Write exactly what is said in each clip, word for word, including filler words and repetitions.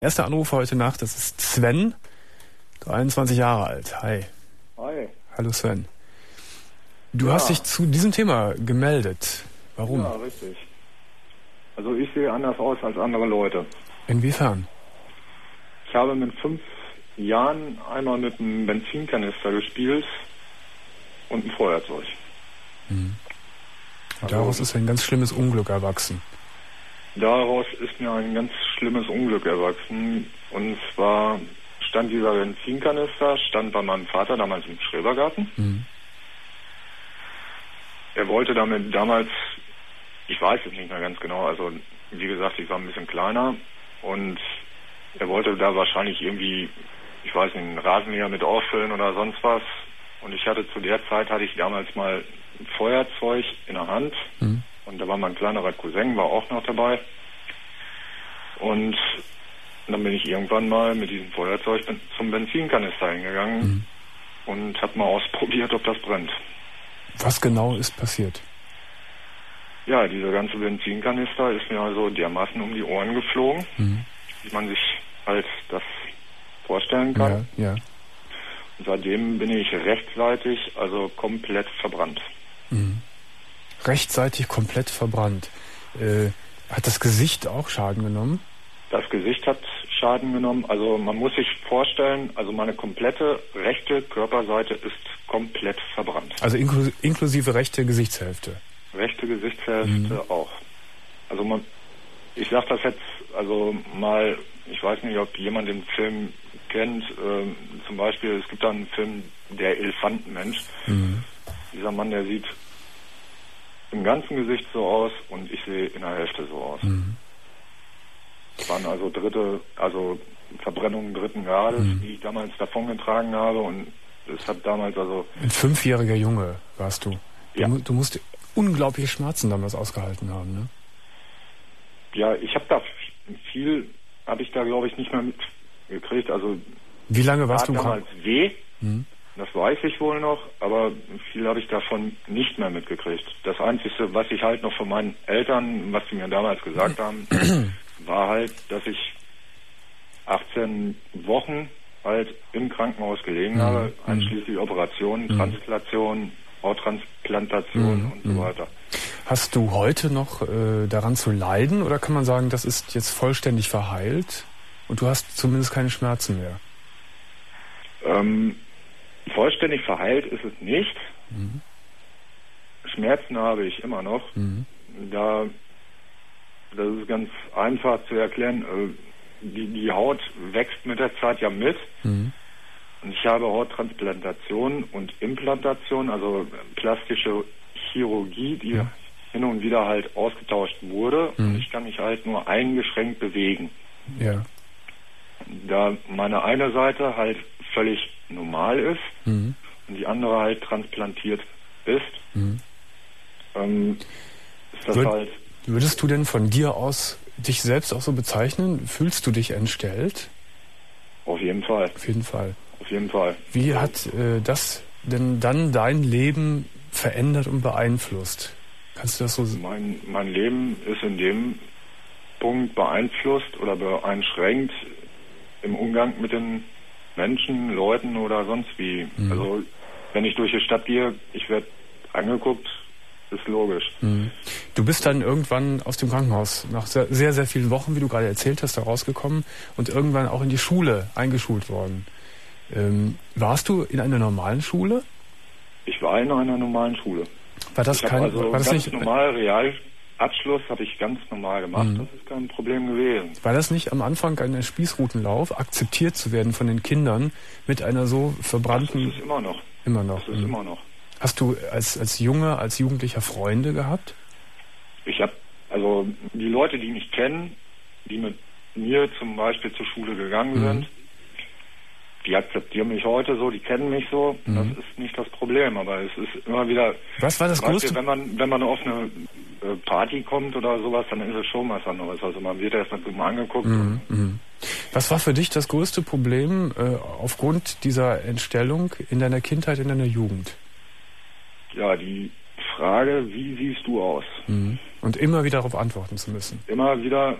Erster Anrufer heute Nacht, das ist Sven, dreiundzwanzig Jahre alt. Hi. Hi. Hallo Sven. Du Ja. hast dich zu diesem Thema gemeldet. Warum? Ja, richtig. Also ich sehe anders aus als andere Leute. Inwiefern? Ich habe mit fünf Jahren einmal mit einem Benzinkanister gespielt und einem Feuerzeug. Mhm. Und Also, daraus ist ein ganz schlimmes Unglück erwachsen. Daraus ist mir ein ganz schlimmes Unglück erwachsen. Und zwar stand dieser Benzinkanister, stand bei meinem Vater damals im Schrebergarten. Mhm. Er wollte damit damals, ich weiß es nicht mehr ganz genau, also wie gesagt, ich war ein bisschen kleiner und er wollte da wahrscheinlich irgendwie, ich weiß nicht, einen Rasenmäher mit auffüllen oder sonst was. Und ich hatte zu der Zeit, hatte ich damals mal ein Feuerzeug in der Hand. Mhm. Und da war mein kleinerer Cousin, war auch noch dabei. Und dann bin ich irgendwann mal mit diesem Feuerzeug zum Benzinkanister hingegangen Mhm. und habe mal ausprobiert, ob das brennt. Was genau ist passiert? Ja, dieser ganze Benzinkanister ist mir also dermaßen um die Ohren geflogen, Mhm. wie man sich halt das vorstellen kann. Ja, ja. Und seitdem bin ich rechtzeitig, also komplett verbrannt. Mhm. Rechtzeitig komplett verbrannt. Äh, hat das Gesicht auch Schaden genommen? Das Gesicht hat Schaden genommen. Also man muss sich vorstellen, also meine komplette rechte Körperseite ist komplett verbrannt. Also inklu- inklusive rechte Gesichtshälfte? Rechte Gesichtshälfte Mhm. auch. Also man, ich sag das jetzt, also mal, ich weiß nicht, ob jemand den Film kennt, ähm, zum Beispiel, es gibt da einen Film, Der Elefantenmensch. Mhm. Dieser Mann, der sieht im ganzen Gesicht so aus und ich sehe in der Hälfte so aus. Mhm. Das waren also dritte, also Verbrennungen dritten Grades, Mhm. die ich damals davongetragen habe und das hat damals also... Ein fünfjähriger Junge warst du. Du, Ja. mu- du musst unglaubliche Schmerzen damals ausgehalten haben, ne? Ja, ich habe da viel, habe ich da glaube ich nicht mehr mitgekriegt, also... Wie lange warst du tat im damals Krankenhaus? weh, Mhm. das weiß ich wohl noch, aber viel habe ich davon nicht mehr mitgekriegt. Das Einzige, was ich halt noch von meinen Eltern, was sie mir damals gesagt haben, war halt, dass ich achtzehn Wochen halt im Krankenhaus gelegen Mhm. habe, einschließlich Operationen, Mhm. Transplantation, Hauttransplantation Mhm. und so Mhm. weiter. Hast du heute noch äh, daran zu leiden oder kann man sagen, das ist jetzt vollständig verheilt und du hast zumindest keine Schmerzen mehr? Ähm, vollständig verheilt ist es nicht. Mhm. Schmerzen habe ich immer noch. Mhm. Da, das ist ganz einfach zu erklären. Äh, die, die Haut wächst mit der Zeit ja mit. Mhm. Und ich habe Hauttransplantation und Implantation, also plastische Chirurgie, die Mhm. hin und wieder halt ausgetauscht wurde. Mhm. Und ich kann mich halt nur eingeschränkt bewegen. Ja. Da meine eine Seite halt völlig normal ist Mhm. und die andere halt transplantiert ist, Mhm. ähm, ist das Würd- halt... Würdest du denn von dir aus dich selbst auch so bezeichnen? Fühlst du dich entstellt? Auf jeden Fall, Auf jeden Fall. auf jeden Fall. Wie hat äh, das denn dann dein Leben verändert und beeinflusst? Kannst du das so... Mein, mein Leben ist in dem Punkt beeinflusst oder beeinschränkt im Umgang mit den Menschen, Leuten oder sonst wie. Mhm. Also wenn ich durch die Stadt gehe, ich werde angeguckt, ist logisch. Mhm. Du bist dann irgendwann aus dem Krankenhaus nach sehr, sehr, sehr vielen Wochen, wie du gerade erzählt hast, da rausgekommen und irgendwann auch in die Schule eingeschult worden. Ähm, warst du in einer normalen Schule? Ich war in einer normalen Schule. War das ich habe kein... also war das ganz nicht, normal, Realabschluss habe ich ganz normal gemacht. Mhm. Das ist kein Problem gewesen. war das nicht am Anfang ein Spießrutenlauf, akzeptiert zu werden von den Kindern mit einer so Das verbrannten... ist es immer noch. immer noch. Das ist Mhm. immer noch. Hast du als, als Junge, als Jugendlicher Freunde gehabt? Ich habe, also die Leute, die mich kennen, die mit mir zum Beispiel zur Schule gegangen Mhm. sind, die akzeptieren mich heute so, die kennen mich so. Mhm. Das ist nicht das Problem, aber es ist immer wieder... Was war das Zum Beispiel, größte... wenn man, wenn man auf eine äh, Party kommt oder sowas, dann ist es schon was anderes. Also man wird erst mal dumm angeguckt. Mhm. Mhm. Was war für dich das größte Problem äh, aufgrund dieser Entstellung in deiner Kindheit, in deiner Jugend? Ja, die Frage, wie siehst du aus? Mhm. Und immer wieder darauf antworten zu müssen. Immer wieder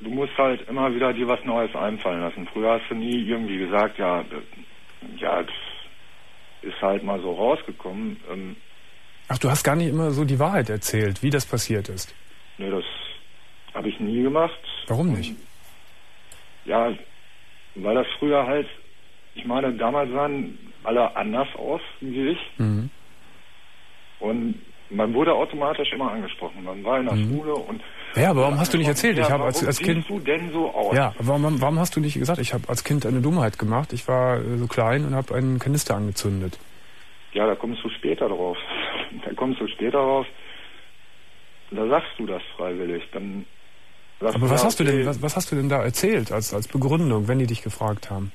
du musst halt immer wieder dir was Neues einfallen lassen. Früher hast du nie irgendwie gesagt, ja, ja, das ist halt mal so rausgekommen. Ähm, Ach, du hast gar nicht immer so die Wahrheit erzählt, wie das passiert ist. Nee, das habe ich nie gemacht. Warum nicht? Und, ja, weil das früher halt, ich meine, damals sahen alle anders aus wie ich. Mhm. Und man wurde automatisch immer angesprochen. Man war in der mhm. Schule und... Ja, aber warum hast du nicht erzählt? Ja, ich habe als, als Kind... Warum siehst du denn so aus? Ja, warum, warum hast du nicht gesagt, ich habe als Kind eine Dummheit gemacht? Ich war äh, so klein und habe einen Kanister angezündet. Ja, da kommst du später drauf. Da kommst du später drauf. Da sagst du das freiwillig. Dann aber was hast du denn, was, was hast du denn da erzählt als, als Begründung, wenn die dich gefragt haben?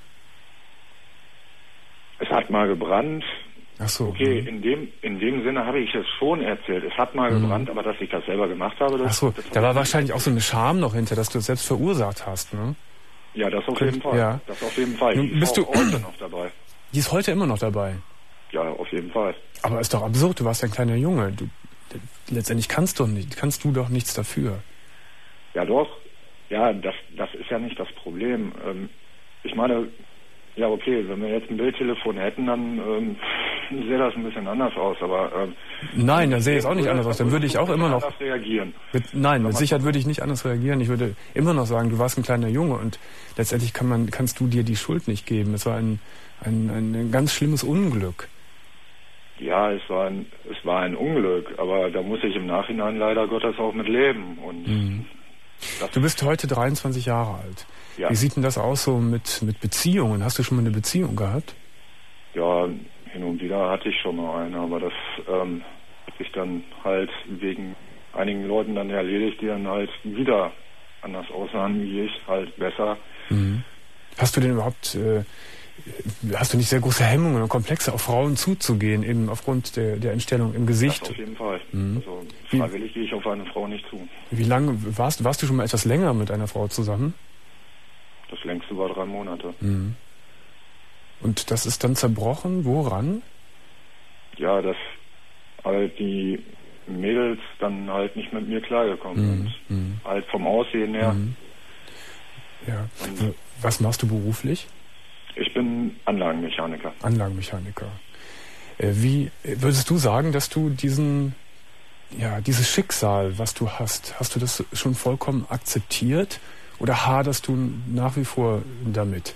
Es hat mal gebrannt. Ach so. Okay, in dem, in dem Sinne habe ich es schon erzählt. Es hat mal mhm. gebrannt, aber dass ich das selber gemacht habe... Das, Ach so, das da war wahrscheinlich auch so eine Scham noch hinter, dass du es selbst verursacht hast, ne? Ja, das auf jeden Fall. Ja. Das auf jeden Fall. Nun, die bist ist auch du heute noch dabei. Die ist heute immer noch dabei? Ja, auf jeden Fall. Aber ist doch absurd, du warst ein kleiner Junge. Du, letztendlich kannst du, nicht, kannst du doch nichts dafür. Ja doch. Ja, das, das ist ja nicht das Problem. Ähm, ich meine... Ja, okay, wenn wir jetzt ein Bildtelefon hätten, dann ähm, sähe das ein bisschen anders aus, aber... Ähm, nein, dann sähe es auch nicht anders aus, dann würde ich auch immer noch... anders reagieren. Mit, nein, mit Sicherheit würde ich nicht anders reagieren. Ich würde immer noch sagen, du warst ein kleiner Junge und letztendlich kann man, kannst du dir die Schuld nicht geben. Es war ein, ein, ein ganz schlimmes Unglück. Ja, es war, ein, es war ein Unglück, aber da muss ich im Nachhinein leider Gottes auch mit leben. Und mhm. Du bist heute dreiundzwanzig Jahre alt. Ja. Wie sieht denn das aus so mit, mit Beziehungen? Hast du schon mal eine Beziehung gehabt? Ja, hin und wieder hatte ich schon mal eine, aber das ähm, hat sich dann halt wegen einigen Leuten dann erledigt, die dann halt wieder anders aussahen wie ich, halt besser. Mhm. Hast du denn überhaupt, äh, hast du nicht sehr große Hemmungen und Komplexe, auf Frauen zuzugehen, eben aufgrund der, der Entstellung im Gesicht? Das auf jeden Fall. Mhm. Also freiwillig gehe ich auf eine Frau nicht zu. Wie lange, warst, warst du schon mal etwas länger mit einer Frau zusammen? Das längste war drei Monate. Mhm. Und das ist dann zerbrochen? Woran? Ja, dass halt die Mädels dann halt nicht mit mir klargekommen mhm. sind. Mhm. Halt vom Aussehen her. Mhm. Ja. Und was machst du beruflich? Ich bin Anlagenmechaniker. Anlagenmechaniker. Äh, wie würdest du sagen, dass du diesen, ja, dieses Schicksal, was du hast, hast du das schon vollkommen akzeptiert? Oder haderst du nach wie vor damit?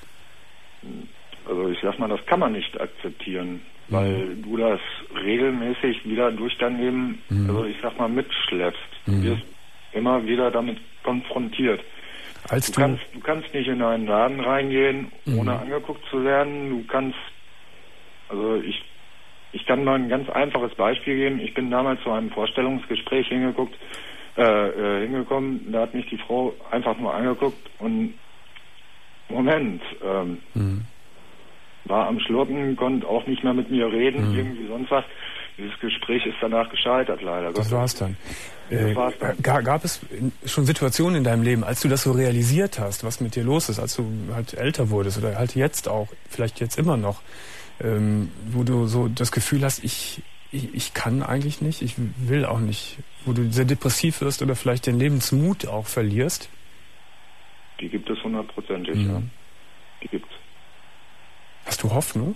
Also ich sag mal, das kann man nicht akzeptieren, weil mhm. du das regelmäßig wieder durch dein Leben, mhm. also ich sag mal, mitschleppst. Du mhm. wirst immer wieder damit konfrontiert. Als du, du, kannst, du kannst nicht in einen Laden reingehen, mhm. ohne angeguckt zu werden. Du kannst, also ich, ich kann mal ein ganz einfaches Beispiel geben. Ich bin damals zu einem Vorstellungsgespräch hingeguckt, Äh, äh, hingekommen, da hat mich die Frau einfach nur angeguckt und Moment, ähm, mhm. war am Schlurken, konnte auch nicht mehr mit mir reden, mhm. irgendwie sonst was. Dieses Gespräch ist danach gescheitert, leider. Das war's dann. Das äh, war's dann. Gab, gab es schon Situationen in deinem Leben, als du das so realisiert hast, was mit dir los ist, als du halt älter wurdest oder halt jetzt auch, vielleicht jetzt immer noch, ähm, wo du so das Gefühl hast, ich Ich, ich kann eigentlich nicht, ich will auch nicht, wo du sehr depressiv wirst oder vielleicht den Lebensmut auch verlierst? Die gibt es hundertprozentig, mhm. ja. Die gibt's. Hast du Hoffnung?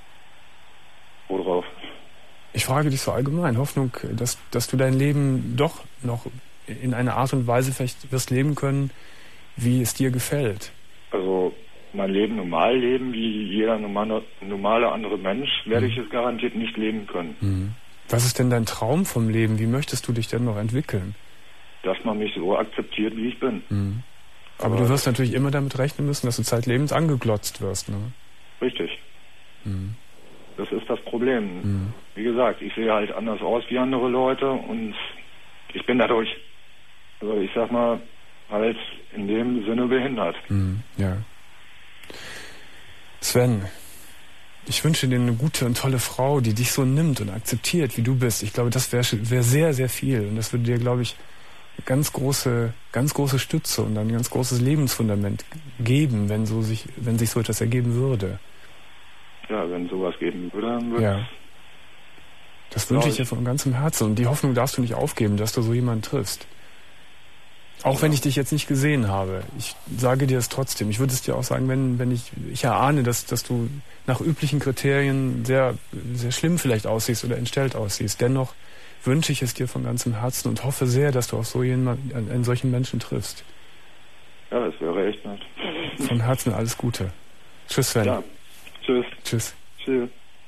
Worauf? Ich frage dich so allgemein, Hoffnung, dass, dass du dein Leben doch noch in einer Art und Weise vielleicht wirst leben können, wie es dir gefällt. Also mein Leben normal leben, wie jeder normale, normale andere Mensch, werde mhm. ich es garantiert nicht leben können. Mhm. Was ist denn dein Traum vom Leben? Wie möchtest du dich denn noch entwickeln? Dass man mich so akzeptiert, wie ich bin. Mhm. Aber, Aber du wirst natürlich immer damit rechnen müssen, dass du zeitlebens angeglotzt wirst, ne? Richtig. Mhm. Das ist das Problem. Mhm. Wie gesagt, ich sehe halt anders aus wie andere Leute und ich bin dadurch, also ich sag mal, halt in dem Sinne behindert. Mhm. Ja. Sven, ich wünsche dir eine gute und tolle Frau, die dich so nimmt und akzeptiert, wie du bist. Ich glaube, das wäre wär sehr, sehr viel. Und das würde dir, glaube ich, eine ganz große, ganz große Stütze und ein ganz großes Lebensfundament geben, wenn so sich, wenn sich so etwas ergeben würde. Ja, wenn sowas geben würde, dann würde ja. Das wünsche ich dir von ganzem Herzen. Und die Hoffnung darfst du nicht aufgeben, dass du so jemanden triffst. Auch wenn ich dich jetzt nicht gesehen habe. Ich sage dir es trotzdem. Ich würde es dir auch sagen, wenn, wenn ich, ich erahne, dass, dass du nach üblichen Kriterien sehr, sehr schlimm vielleicht aussiehst oder entstellt aussiehst. Dennoch wünsche ich es dir von ganzem Herzen und hoffe sehr, dass du auf so jemanden, einen, einen solchen Menschen triffst. Ja, das wäre echt nett. Von Herzen alles Gute. Tschüss, Sven. Ja. Tschüss. Tschüss. Tschüss.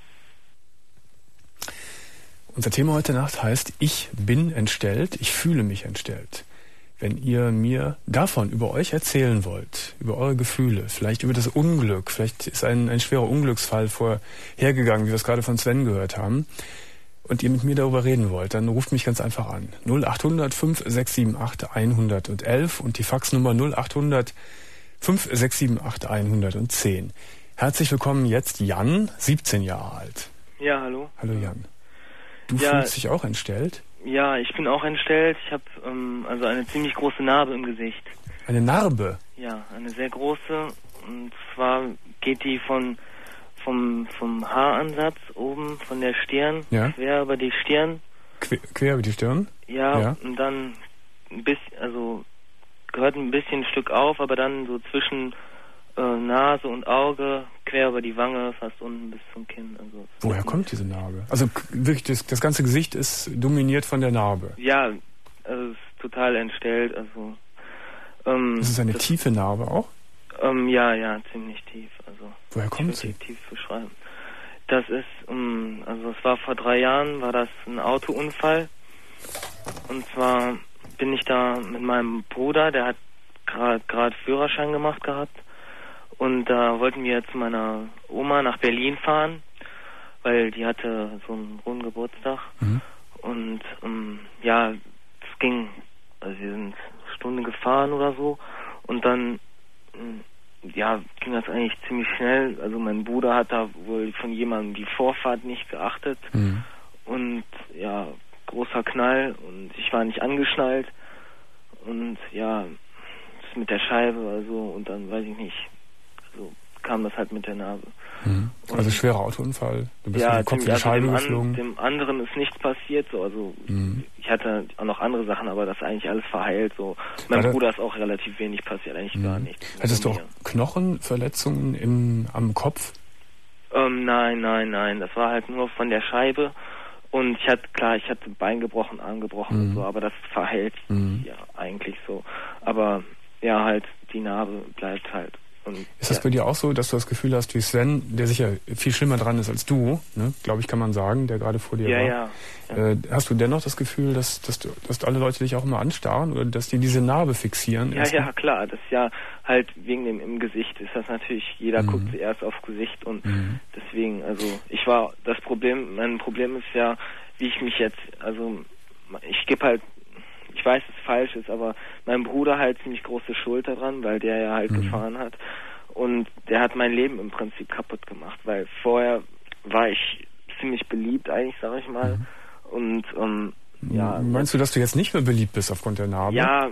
Unser Thema heute Nacht heißt, ich bin entstellt, ich fühle mich entstellt. Wenn ihr mir davon über euch erzählen wollt, über eure Gefühle, vielleicht über das Unglück, vielleicht ist ein, ein schwerer Unglücksfall vorhergegangen, wie wir es gerade von Sven gehört haben, und ihr mit mir darüber reden wollt, dann ruft mich ganz einfach an. null acht hundert fünf sechs sieben acht hundertelf und die Faxnummer null acht hundert fünf sechs sieben acht hundertzehn. Herzlich willkommen jetzt Jan, siebzehn Jahre alt. Ja, hallo. Hallo Jan. Du ja, fühlst dich auch entstellt? Ja, ich bin auch entstellt. Ich habe ähm, also eine ziemlich große Narbe im Gesicht. Eine Narbe? Ja, eine sehr große. Und zwar geht die von vom vom Haaransatz oben von der Stirn ja. quer über die Stirn. Quer, quer über die Stirn? Ja, ja. Und dann ein bisschen, also gehört ein bisschen ein Stück auf, aber dann so zwischen äh, Nase und Auge, quer über die Wange, fast unten bis zum Kinn. Also woher kommt diese Narbe? Also wirklich, das, das ganze Gesicht ist dominiert von der Narbe? Ja, also es ist total entstellt. Also ähm, ist es eine das, tiefe Narbe auch? Ähm, ja, ja, ziemlich tief. Also woher kommt sie? Tief beschreiben. Das ist, ähm, also es war vor drei Jahren, war das ein Autounfall. Und zwar bin ich da mit meinem Bruder, der hat gerade gerade Führerschein gemacht gehabt. Und da wollten wir zu meiner Oma nach Berlin fahren, weil die hatte so einen runden Geburtstag. Mhm. Und ähm, ja, es ging, also wir sind eine Stunde gefahren oder so. Und dann ja, ging das eigentlich ziemlich schnell. Also mein Bruder hat da wohl von jemandem die Vorfahrt nicht geachtet. Mhm. Und ja, großer Knall und ich war nicht angeschnallt. Und ja, das mit der Scheibe also und dann weiß ich nicht, so kam das halt mit der Narbe. Mhm. Also schwerer Autounfall, du bist ja, mit dem Kopf in die Scheibe also geflogen. An, dem anderen ist nichts passiert, so, also mhm. ich hatte auch noch andere Sachen, aber das ist eigentlich alles verheilt. So. Mein War Bruder ist auch relativ wenig passiert, eigentlich mhm. gar nichts. Hattest du auch Knochenverletzungen im, am Kopf? Ähm, nein, nein, nein, das war halt nur von der Scheibe. Und ich hatte, klar, ich hatte Bein gebrochen, Arm gebrochen mhm. und so, aber das verheilt mhm. ja eigentlich so. Aber ja, halt, die Narbe bleibt halt. Und, ist das ja. bei dir auch so, dass du das Gefühl hast, wie Sven, der sicher viel schlimmer dran ist als du, ne, glaube ich, kann man sagen, der gerade vor dir ja, war. Ja, ja. Äh, hast du dennoch das Gefühl, dass, dass, du, dass alle Leute dich auch immer anstarren oder dass die diese Narbe fixieren? Ja, ja, klar. Das ist ja halt wegen dem im Gesicht ist das natürlich, jeder mhm. guckt zuerst aufs Gesicht und mhm. deswegen, also ich war, das Problem, mein Problem ist ja, wie ich mich jetzt, also ich gebe halt, ich weiß, dass es falsch ist, aber mein Bruder halt ziemlich große Schuld daran, weil der ja halt mhm. gefahren hat. Und der hat mein Leben im Prinzip kaputt gemacht, weil vorher war ich ziemlich beliebt eigentlich, sag ich mal. Mhm. Und ähm, ja. Meinst du, dass du jetzt nicht mehr beliebt bist aufgrund der Narbe? Ja,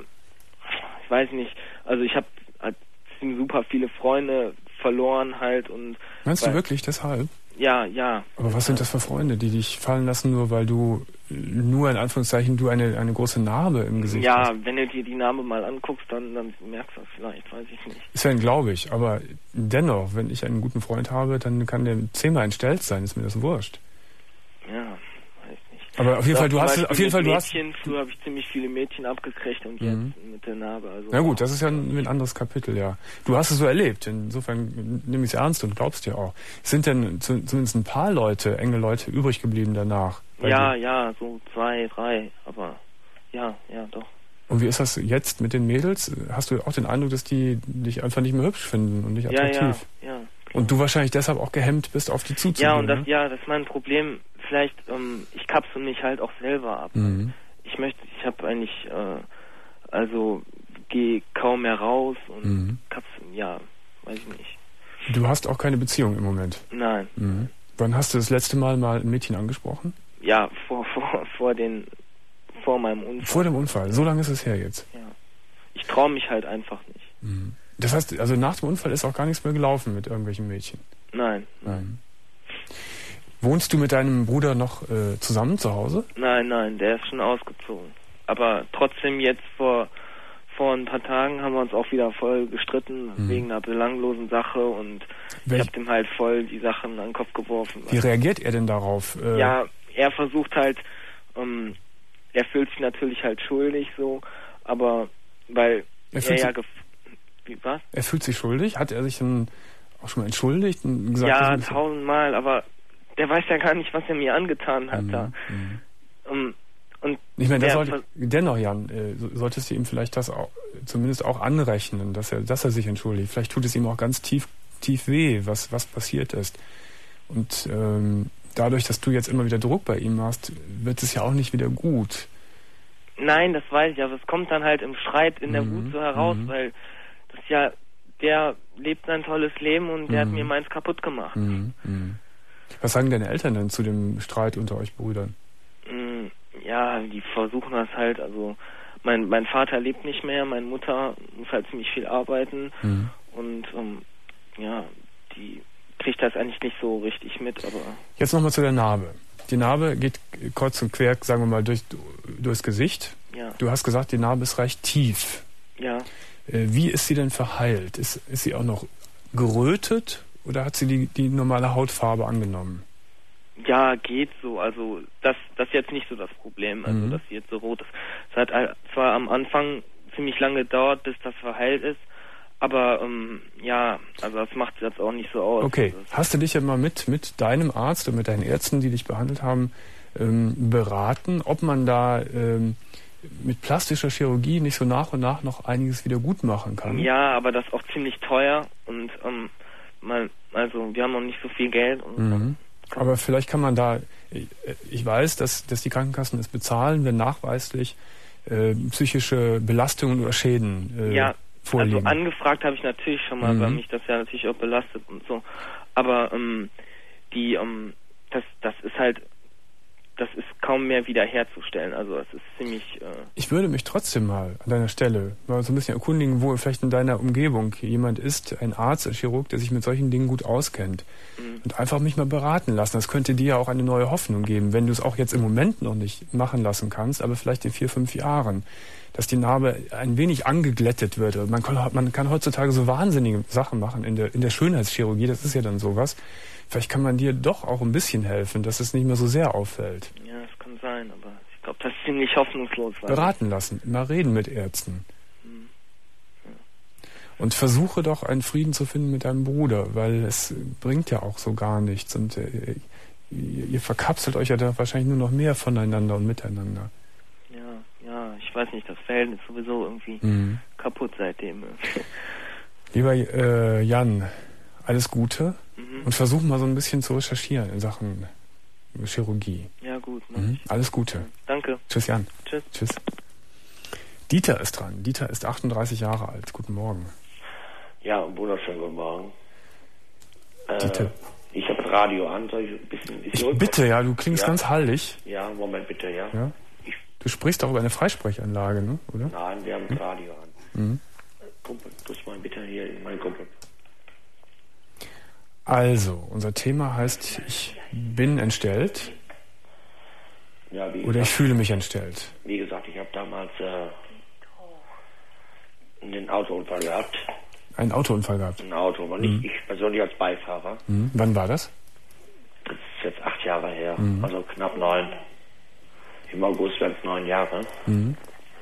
ich weiß nicht. Also ich habe halt super viele Freunde verloren halt und. Meinst weil, du wirklich deshalb? Ja, ja. Aber was sind das für Freunde, die dich fallen lassen, nur weil du, nur in Anführungszeichen, du eine, eine große Narbe im Gesicht ja, hast? Ja, wenn du dir die Narbe mal anguckst, dann, dann merkst du das vielleicht, weiß ich nicht. Ist ja glaube ich, aber dennoch, wenn ich einen guten Freund habe, dann kann der zehnmal entstellt sein, ist mir das wurscht. Ja, weiß nicht. Aber auf jeden Fall, du hast, auf jeden Fall, du hast... Früher habe ich ziemlich viele Mädchen abgekriegt und jetzt mhm. mit der Narbe, also... Na gut, das ist ja ein, ein anderes Kapitel, ja. Du hast es so erlebt, insofern nehme ich es ernst und glaubst dir auch. Sind denn zu, zumindest ein paar Leute, enge Leute, übrig geblieben danach? Ja, dir? ja, so zwei, drei, aber ja, ja, doch. Und wie ist das jetzt mit den Mädels? Hast du auch den Eindruck, dass die dich einfach nicht mehr hübsch finden und nicht attraktiv? Ja, ja, ja. Und du wahrscheinlich deshalb auch gehemmt bist, auf die zuzugehen. Ja, und das, ne? ja, das ist mein Problem. Vielleicht, ähm, ich kapsel mich halt auch selber ab. Mhm. Ich möchte, ich habe eigentlich, äh, also gehe kaum mehr raus und mhm. kapsel, ja, weiß ich nicht. Du hast auch keine Beziehung im Moment? Nein. Mhm. Wann hast du das letzte Mal mal ein Mädchen angesprochen? Ja, vor, vor, vor den, vor meinem Unfall. Vor dem Unfall, so lange ist es her jetzt? Ja. Ich traue mich halt einfach nicht. Mhm. Das heißt, also nach dem Unfall ist auch gar nichts mehr gelaufen mit irgendwelchen Mädchen? Nein, nein. Wohnst du mit deinem Bruder noch äh, zusammen zu Hause? Nein, nein, der ist schon ausgezogen. Aber trotzdem jetzt vor vor ein paar Tagen haben wir uns auch wieder voll gestritten Mhm. wegen einer belanglosen Sache und Welch- ich habe dem halt voll die Sachen an den Kopf geworfen. Wie reagiert er denn darauf? Äh, Ja, er versucht halt, ähm, er fühlt sich natürlich halt schuldig so, aber weil Er er, fühlt ja sich- gef wie was? Er fühlt sich schuldig? Hat er sich dann auch schon mal entschuldigt und gesagt, Ja, dass er nicht- tausendmal, aber der weiß ja gar nicht, was er mir angetan hat Mhm, da. mhm. Um, und Ich meine, der der sollte, ver- dennoch, Jan, äh, so- solltest du ihm vielleicht das auch, zumindest auch anrechnen, dass er, dass er sich entschuldigt. Vielleicht tut es ihm auch ganz tief, tief weh, was, was passiert ist. Und ähm, dadurch, dass du jetzt immer wieder Druck bei ihm machst, wird es ja auch nicht wieder gut. Nein, das weiß ich, aber es kommt dann halt im Streit in der Mhm, Wut so heraus, mhm. weil das ja, der lebt sein tolles Leben und der Mhm. hat mir meins kaputt gemacht. Mhm, mhm. Was sagen deine Eltern denn zu dem Streit unter euch Brüdern? Mm, Ja, die versuchen das halt, also mein mein Vater lebt nicht mehr, meine Mutter muss halt ziemlich viel arbeiten Mhm. und ähm, ja, die kriegt das eigentlich nicht so richtig mit, aber Jetzt nochmal zu der Narbe. Die Narbe geht kreuz und quer, sagen wir mal, durch, durchs Gesicht. ja, Du hast gesagt, die Narbe ist recht tief. ja. Äh, Wie ist sie denn verheilt? Ist, ist sie auch noch gerötet oder hat sie die, die normale Hautfarbe angenommen? Ja, geht so. Also das das ist jetzt nicht so das Problem, also Mhm. dass sie jetzt so rot ist. Es hat all- zwar am Anfang ziemlich lange gedauert, bis das verheilt ist, aber ähm, ja, also das macht jetzt auch nicht so aus. Okay, Also, hast du dich ja mal mit, mit deinem Arzt und mit deinen Ärzten, die dich behandelt haben, ähm, beraten, ob man da ähm, mit plastischer Chirurgie nicht so nach und nach noch einiges wieder gut machen kann? ja, aber das ist auch ziemlich teuer und ähm, man, also wir haben noch nicht so viel Geld und Mhm. Aber vielleicht kann man da, ich, ich weiß, dass, dass die Krankenkassen es bezahlen, wenn nachweislich äh, psychische Belastungen oder Schäden äh, ja, vorliegen. also angefragt habe ich natürlich schon mal, Mhm. weil mich das ja natürlich auch belastet und so. Aber ähm, die, ähm, das, das ist halt, das ist kaum mehr wiederherzustellen. Also es ist ziemlich. Äh, Ich würde mich trotzdem mal an deiner Stelle mal so ein bisschen erkundigen, wo vielleicht in deiner Umgebung jemand ist, ein Arzt, ein Chirurg, der sich mit solchen Dingen gut auskennt. Mhm. Und einfach mich mal beraten lassen. Das könnte dir ja auch eine neue Hoffnung geben, wenn du es auch jetzt im Moment noch nicht machen lassen kannst, aber vielleicht in vier, fünf Jahren, dass die Narbe ein wenig angeglättet wird. Man kann, man kann heutzutage so wahnsinnige Sachen machen in der, in der Schönheitschirurgie, das ist ja dann sowas. Vielleicht kann man dir doch auch ein bisschen helfen, dass es nicht mehr so sehr auffällt. ja, das kann sein, aber ich glaube, das ist ziemlich hoffnungslos. weil- Beraten lassen, mal reden mit Ärzten. Mhm. Und versuche doch einen Frieden zu finden mit deinem Bruder, weil es bringt ja auch so gar nichts. Und äh, ihr, ihr verkapselt euch ja da wahrscheinlich nur noch mehr voneinander und miteinander. Ja, ja, ich weiß nicht, das Verhältnis ist sowieso irgendwie Mhm. kaputt seitdem. Lieber äh, Jan, alles Gute Mhm. und versuch mal so ein bisschen zu recherchieren in Sachen Chirurgie. Ja, gut. mach Mhm. ich. Alles Gute. Danke. Tschüss, Jan. Tschüss. Tschüss. Dieter ist dran. Dieter ist achtunddreißig Jahre alt. Guten Morgen. Ja, wunderschönen guten Morgen. Äh, Dieter. Ich habe das Radio an, soll ich ein bisschen... Ist Ich die bitte, ja, du klingst Ja. ganz hallig. Ja, Moment bitte, ja. Ja? Ich, Du sprichst auch über eine Freisprechanlage, ne? Oder? nein, wir haben das Radio an. Mhm. Kumpel, drück mal bitte hier in meinen Kumpel. Also, unser Thema heißt, ich bin entstellt Ja, wie oder ich gesagt, fühle mich entstellt. wie gesagt ich habe damals äh, einen Autounfall gehabt. Einen Autounfall gehabt. Ein Auto, aber nicht ich persönlich als Beifahrer. Mhm. Wann war das? Das ist jetzt acht Jahre her, also knapp neun. Im August werden es neun Jahre. Mhm.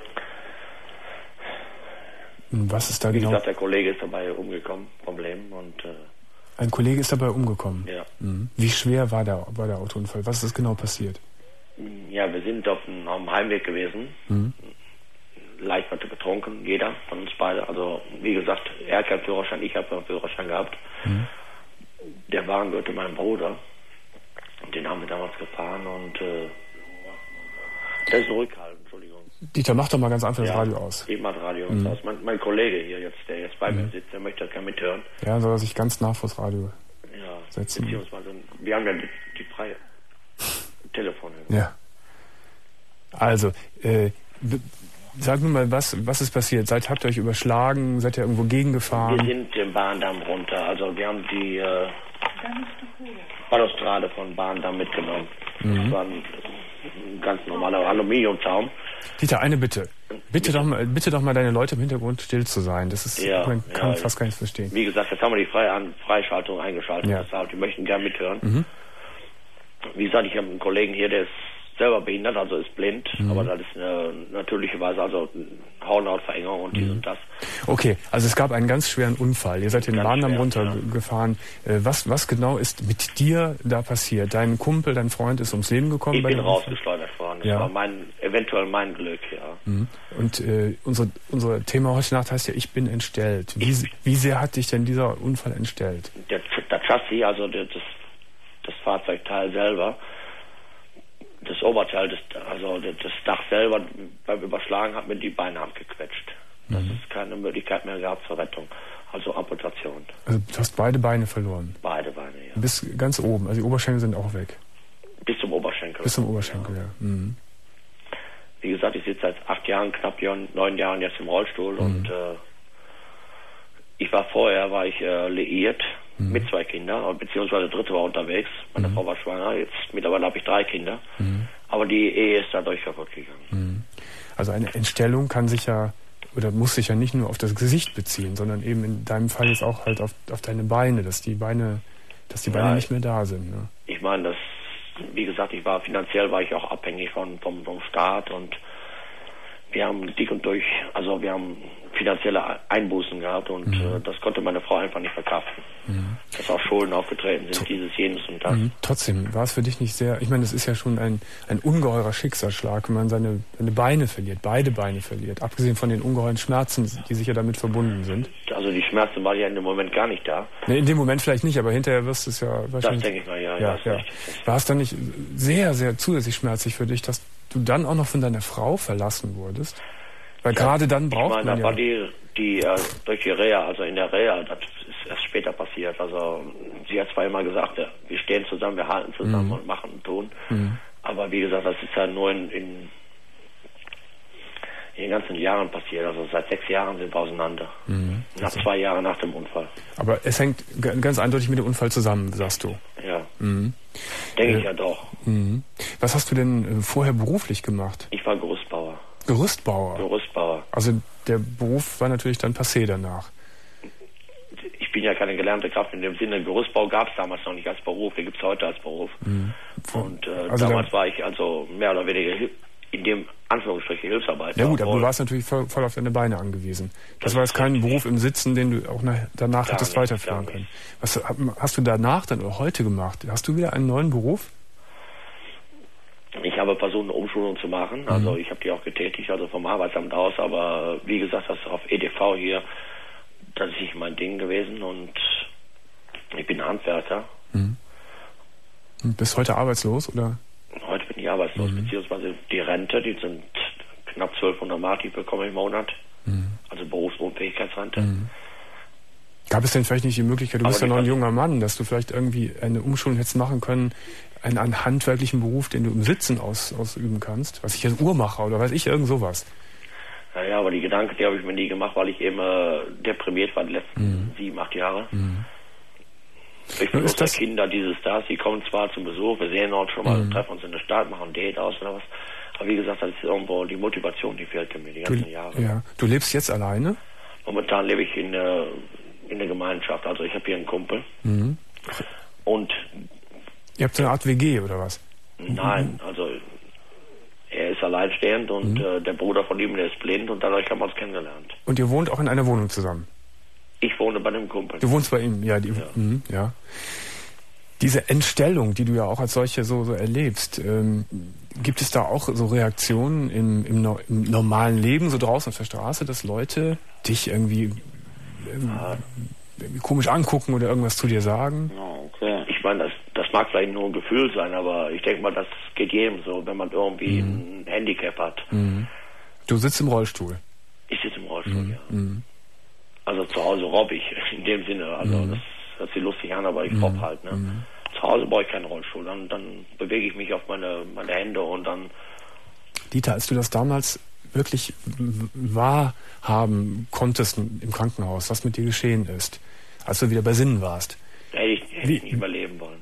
Und was ist da Wie genau? gesagt, der Kollege ist dabei umgekommen, Problem. Und äh, Ein Kollege ist dabei umgekommen. ja. Mhm. Wie schwer war der, war der Autounfall? Was ist genau passiert? Ja, wir sind auf dem, auf dem Heimweg gewesen. Mhm. Leicht betrunken, jeder von uns beide. Also, wie gesagt, er hat keinen Führerschein, ich habe keinen Führerschein gehabt. Mhm. Der Wagen gehörte meinem Bruder. Und den haben wir damals gefahren und äh, der ist zurückgehalten, Entschuldigung. Dieter, mach doch mal ganz einfach das Ja, Radio aus. Ich mach das Radio Mhm. aus. Mein, mein Kollege hier jetzt, der jetzt bei mir sitzt, der möchte das gerne mithören. Ja, soll er sich ganz nah vors Radio Ja, setzen. beziehungsweise, wir haben ja die, die freie Telefone. Ja. Also, äh, b- sag nur mal, was, was ist passiert? Seid, habt ihr euch überschlagen? Seid ihr irgendwo Wir gegengefahren? sind den Bahndamm runter. Also wir haben die äh, Balustrade von Bahndamm mitgenommen. Mhm. Das waren ein ganz normaler Aluminiumzaun. Dieter, eine Bitte. Bitte doch mal, bitte doch mal deine Leute im Hintergrund still zu sein. Das ist, ja, man kann ja, fast gar nicht verstehen. Wie gesagt, jetzt haben wir die Freie Freischaltung eingeschaltet. Ja. Deshalb, die möchten gerne mithören. Mhm. Wie gesagt, ich habe einen Kollegen hier, der ist selber behindert, also ist blind, mhm. aber das ist eine natürliche Weise, also Hornhautverengung und dies mhm. und das. Okay, also es gab einen ganz schweren Unfall. Ihr seid den Bahndamm runtergefahren. Ja. Was, was genau ist mit dir da passiert? Dein Kumpel, dein Freund ist ums Leben gekommen? Ich bei bin dem rausgeschleudert worden. Das ja. war mein, eventuell mein Glück, ja. Mhm. Und äh, unser, unser Thema heute Nacht heißt ja, ich bin entstellt. Wie, wie sehr hat dich denn dieser Unfall entstellt? Der, der Chassis, also der, das, das Fahrzeugteil selber, das Oberteil, das, also das Dach selber beim Überschlagen hat mir die Beine abgequetscht. Das mhm. ist keine Möglichkeit mehr gehabt zur Rettung. Also Amputation. Also du hast beide Beine verloren? Beide Beine, ja. Bis ganz oben, also die Oberschenkel sind auch weg? Bis zum Oberschenkel. Bis zum Oberschenkel, ja. ja. Mhm. Wie gesagt, ich sitze seit acht Jahren, knapp neun Jahren jetzt im Rollstuhl mhm. und äh, ich war vorher, war ich äh, liiert mhm. mit zwei Kindern, beziehungsweise der dritte war unterwegs. Meine mhm. Frau war schwanger, jetzt mittlerweile habe ich drei Kinder. Mhm. Aber die Ehe ist dadurch kaputt gegangen. Mhm. Also eine Entstellung kann sich ja, oder muss sich ja nicht nur auf das Gesicht beziehen, sondern eben in deinem Fall jetzt auch halt auf, auf deine Beine, dass die Beine, dass die Beine ja, nicht mehr da sind. Ne? Ich meine, das, wie gesagt, ich war finanziell war ich auch abhängig von, vom, vom Staat und wir haben dick und durch, also wir haben finanzielle Einbußen gehabt und mhm. äh, das konnte meine Frau einfach nicht verkraften. Mhm. Dass auch Schulden aufgetreten sind, T- dieses, jenes und das. Mhm. Trotzdem war es für dich nicht sehr, ich meine, es ist ja schon ein, ein ungeheurer Schicksalsschlag, wenn man seine, seine Beine verliert, beide Beine verliert, abgesehen von den ungeheuren Schmerzen, die sicher damit verbunden sind. Also die Schmerzen waren ja in dem Moment gar nicht da. Nee, in dem Moment vielleicht nicht, aber hinterher wirst du es ja wahrscheinlich... Das denke ich mal, ja. ja, ja. War es dann nicht sehr, sehr zusätzlich schmerzlich für dich, dass du dann auch noch von deiner Frau verlassen wurdest? Weil ja, gerade dann braucht ich meine, man ja... war die, die äh, durch die Reha, also in der Reha, das ist erst später passiert. Also sie hat zwar immer gesagt, ja, wir stehen zusammen, wir halten zusammen mhm. und machen und tun. Mhm. Aber wie gesagt, das ist ja nur in, in, in den ganzen Jahren passiert. Also seit sechs Jahren sind wir auseinander. Mhm. Nach also. zwei Jahren nach dem Unfall. Aber es hängt g- ganz eindeutig mit dem Unfall zusammen, sagst du? Ja. Mhm. Denke äh, ich ja doch. Mhm. Was hast du denn äh, vorher beruflich gemacht? Ich war Gerüstbauer. Gerüstbauer? Gerüstbauer. Also der Beruf war natürlich dann passé danach. Ich bin ja keine gelernte Kraft in dem Sinne. Gerüstbau gab es damals noch nicht als Beruf, den gibt es heute als Beruf. Mhm. Und äh, also damals war ich also mehr oder weniger in dem Anführungsstrichen Hilfsarbeiter. Ja gut, aber du warst natürlich voll, voll auf deine Beine angewiesen. Das, das war jetzt kein Beruf im Sitzen, den du auch nach, danach gar hättest nicht, weiterführen können. Was hast du danach dann oder heute gemacht? Hast du wieder einen neuen Beruf? Ich habe versucht, eine Umschulung zu machen. Also mhm. ich habe die auch getätigt, also vom Arbeitsamt aus. Aber wie gesagt, das auf E D V hier, das ist nicht mein Ding gewesen. Und ich bin Handwerker. Mhm. Und bist heute arbeitslos, oder? Heute bin ich arbeitslos, mhm. beziehungsweise die Rente, die sind knapp zwölfhundert Mark, die bekomme ich im Monat. Mhm. Also Berufsunfähigkeitsrente. Mhm. Gab es denn vielleicht nicht die Möglichkeit, du bist ja noch ein junger Mann, dass du vielleicht irgendwie eine Umschulung hättest machen können, einen, einen handwerklichen Beruf, den du im Sitzen aus, ausüben kannst? Was ich als Uhrmacher oder weiß ich, irgend sowas. Naja, aber die Gedanken, die habe ich mir nie gemacht, weil ich eben äh, deprimiert war die letzten mhm. sieben, acht Jahre. Mhm. Ich bin aus der Kinder dieses, das, die kommen zwar zum Besuch, wir sehen uns schon mal, mhm. treffen uns in der Stadt, machen ein Date aus oder was. Aber wie gesagt, das ist irgendwo die Motivation, die fehlte mir die ganzen du, Jahre. Ja. Du lebst jetzt alleine? Momentan lebe ich in, äh, in der Gemeinschaft, also ich habe hier einen Kumpel. Mhm. Und... Ihr habt so eine Art W G oder was? Nein, also er ist alleinstehend und mhm. äh, der Bruder von ihm, der ist blind und dadurch haben wir uns kennengelernt. Und ihr wohnt auch in einer Wohnung zusammen? Ich wohne bei einem Kumpel. Du wohnst bei ihm, ja. Die, ja. Mh, ja. Diese Entstellung, die du ja auch als solche so, so erlebst, ähm, gibt es da auch so Reaktionen im, im, no, im normalen Leben, so draußen auf der Straße, dass Leute dich irgendwie, irgendwie, ja. irgendwie komisch angucken oder irgendwas zu dir sagen? Oh, okay. Ich meine, das, das mag vielleicht nur ein Gefühl sein, aber ich denke mal, das geht jedem so, wenn man irgendwie mhm. ein Handicap hat. Mhm. Du sitzt im Rollstuhl? Ich sitze im Rollstuhl, mhm. ja. Mhm. Also zu Hause robb ich, in dem Sinne. Also mhm. das hört sich lustig an, aber ich robb mhm. halt. Ne? Mhm. Zu Hause brauche ich keinen Rollstuhl. Dann, dann bewege ich mich auf meine, meine Hände und dann... Dieter, als du das damals wirklich wahrhaben konntest im Krankenhaus, was mit dir geschehen ist, als du wieder bei Sinnen warst... Hätte ich, hätte ich nicht überleben wollen.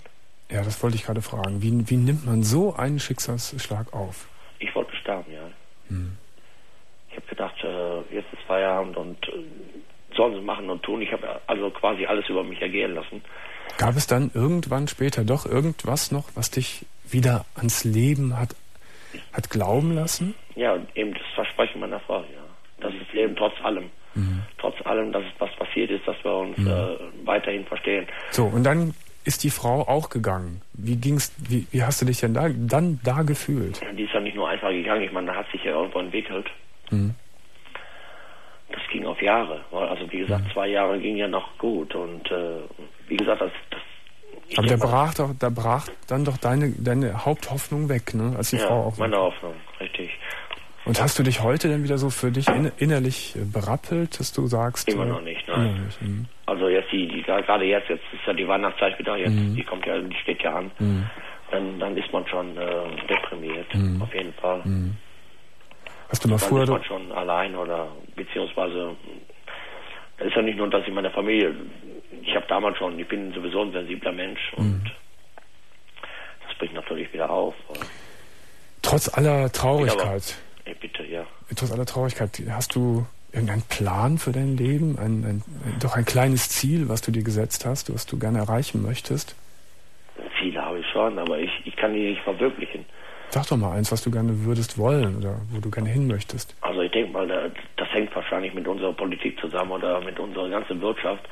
Ja, das wollte ich gerade fragen. Wie, wie nimmt man so einen Schicksalsschlag auf? Ich wollte sterben, ja. Hm. Ich habe gedacht, äh, jetzt ist Feierabend und äh, sollen sie machen und tun. Ich habe also quasi alles über mich ergehen lassen. Gab es dann irgendwann später doch irgendwas noch, was dich wieder ans Leben hat, hat glauben lassen? Ja, eben das Versprechen meiner Frau, ja. Das ist Leben trotz allem. Mhm. Trotz allem, dass was passiert ist, dass wir uns mhm. äh, weiterhin verstehen. So, und dann ist die Frau auch gegangen. Wie ging's, wie, wie hast du dich denn da, dann da gefühlt? Die ist ja nicht nur einfach gegangen, ich meine, da hat sich ja irgendwo entwickelt. Mhm. Das ging auf Jahre. Also wie gesagt, mhm. zwei Jahre ging ja noch gut. Und äh, wie gesagt, das... das aber da brach doch, da brach dann doch deine, deine Haupthoffnung weg, ne? Als die ja, Frau auch meine Hoffnung, richtig. Und hast du dich heute denn wieder so für dich in, innerlich berappelt, dass du sagst... Immer äh, noch nicht, nein. Immer nicht, mhm. Also jetzt, die, die gerade jetzt, jetzt ist ja die Weihnachtszeit wieder, jetzt, mhm. die kommt ja, die steht ja an. Mhm. Dann, dann ist man schon äh, deprimiert, mhm. auf jeden Fall. Mhm. Hast du mal dann früher... ist man schon allein oder beziehungsweise... Es ist ja nicht nur, dass ich meine Familie... Ich habe damals schon, ich bin sowieso ein sensibler Mensch und mhm. das bricht natürlich wieder auf. Trotz aller Traurigkeit... Ey, bitte, ja. Trotz aller Traurigkeit, hast du irgendeinen Plan für dein Leben? Ein, ein, doch ein kleines Ziel, was du dir gesetzt hast, was du gerne erreichen möchtest? Ziele habe ich schon, aber ich, ich kann die nicht verwirklichen. Sag doch mal eins, was du gerne würdest wollen oder wo du gerne hin möchtest. Also ich denke mal, das hängt wahrscheinlich mit unserer Politik zusammen oder mit unserer ganzen Wirtschaft.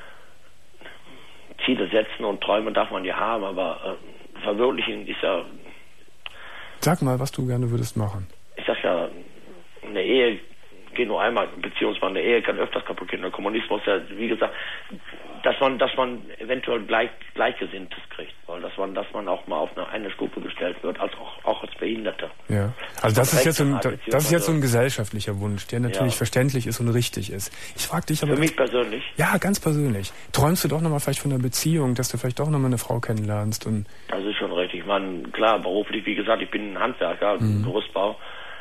Ziele setzen und Träume darf man ja haben, aber äh, verwirklichen ist ja... Sag mal, was du gerne würdest machen. Ich sag ja, eine Ehe geht nur einmal, beziehungsweise eine Ehe kann öfters kaputt gehen. Der Kommunismus, ja, wie gesagt, dass man, dass man eventuell gleich, Gleichgesinntes kriegt, weil dass man, dass man auch mal auf eine, eine Stufe gestellt wird, als auch, auch als Behinderter. Ja, also das ist jetzt so ein, das ist jetzt so ein gesellschaftlicher Wunsch, der natürlich ja. verständlich ist und richtig ist. Ich frage dich aber... Für mich persönlich? Ja, ganz persönlich. Träumst du doch nochmal vielleicht von einer Beziehung, dass du vielleicht doch nochmal eine Frau kennenlernst und... Das ist schon richtig. Man, klar, beruflich, wie gesagt, ich bin ein Handwerker, mhm. Gerüstbau.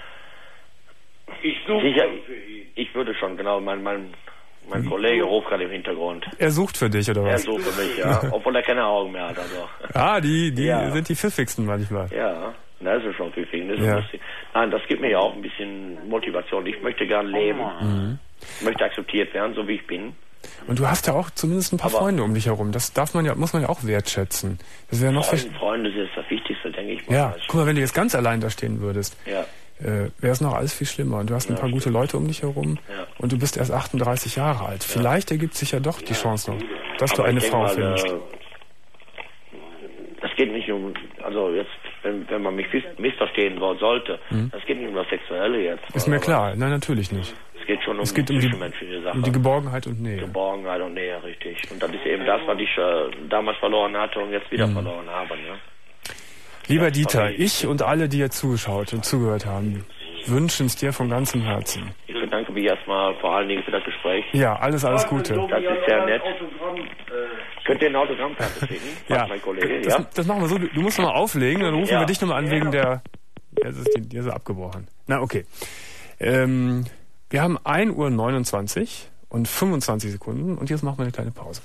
Ich suche Sicher, für ihn. Ich würde schon, genau, mein, mein, mein mhm. Kollege ruft gerade im Hintergrund. Er sucht für dich, oder was? Er sucht für mich, ja. Obwohl er keine Augen mehr hat, also. Ah, die, die ja. sind die pfiffigsten manchmal. Ja, das ist schon pfiffig. Das ja. Nein, das gibt mir ja auch ein bisschen Motivation. Ich möchte gern leben. Mhm. Ich möchte akzeptiert werden, so wie ich bin. Und du hast ja auch zumindest ein paar Aber Freunde um dich herum. Das darf man ja, muss man ja auch wertschätzen. Das wäre noch Freunde, Freunde ist das Wichtigste, denke ich mal. Ja, guck mal, wenn du jetzt ganz allein da stehen würdest, ja. äh, wäre es noch alles viel schlimmer. Und du hast ein ja, paar stimmt. gute Leute um dich herum ja. und du bist erst achtunddreißig Jahre alt. Ja. Vielleicht ergibt sich ja doch die ja. Chance noch, dass Aber du eine Frau mal, findest. Äh, das geht nicht um, also jetzt, wenn, wenn man mich missverstehen sollte, hm. das geht nicht um das Sexuelle jetzt. Ist mir klar, nein, natürlich nicht. Es geht schon um, es geht um, die, um die Geborgenheit und Nähe. Geborgenheit und Nähe, richtig. Und das ist eben das, was ich äh, damals verloren hatte und jetzt wieder mhm. verloren habe. Ne? Lieber ja, Dieter, ich und alle, die hier zugeschaut und zugehört haben, wünschen es dir von ganzem Herzen. Ich bedanke mich erstmal vor allen Dingen für das Gespräch. Ja, alles, alles Gute. Das ist sehr nett. Könnt ihr eine Autogrammkarte schicken? Ja, mein Kollege, das, ja? das machen wir so. Du musst nochmal auflegen, dann rufen ja. wir dich nochmal an wegen der... Jetzt ist die, die ist abgebrochen. Na, okay. Ähm... Wir haben ein Uhr neunundzwanzig und fünfundzwanzig Sekunden und jetzt machen wir eine kleine Pause.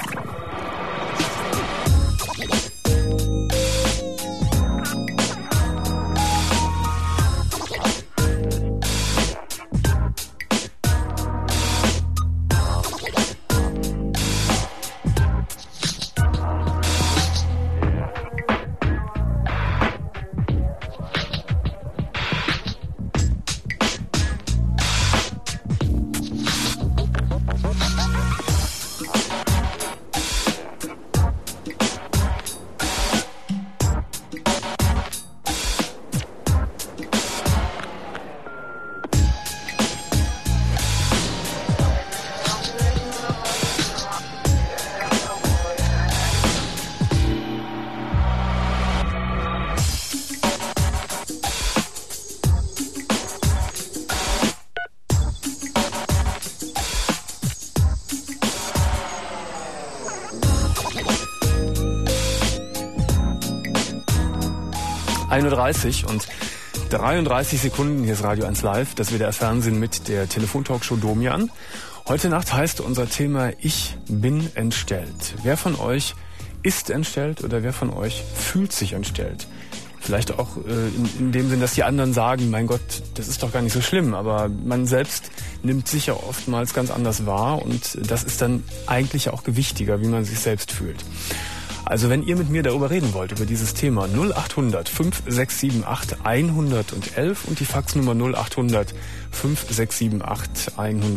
ein Uhr dreißig und dreiunddreißig Sekunden. Hier ist Radio eins Live, das W D R Fernsehen mit der Telefontalkshow Domian. Heute Nacht heißt unser Thema Ich bin entstellt. Wer von euch ist entstellt oder wer von euch fühlt sich entstellt? Vielleicht auch äh, in, in dem Sinn, dass die anderen sagen, mein Gott, das ist doch gar nicht so schlimm, aber man selbst nimmt sich ja oftmals ganz anders wahr und das ist dann eigentlich auch gewichtiger, wie man sich selbst fühlt. Also wenn ihr mit mir darüber reden wollt, über dieses Thema, null acht hundert fünf sechs sieben acht hundertelf und die Faxnummer null acht hundert fünf sechs sieben acht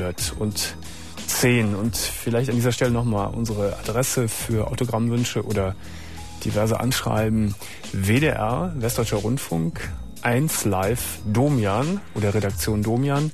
hundertzehn. Und vielleicht an dieser Stelle nochmal unsere Adresse für Autogrammwünsche oder diverse Anschreiben. W D R, Westdeutscher Rundfunk, eins Live, Domian oder Redaktion Domian,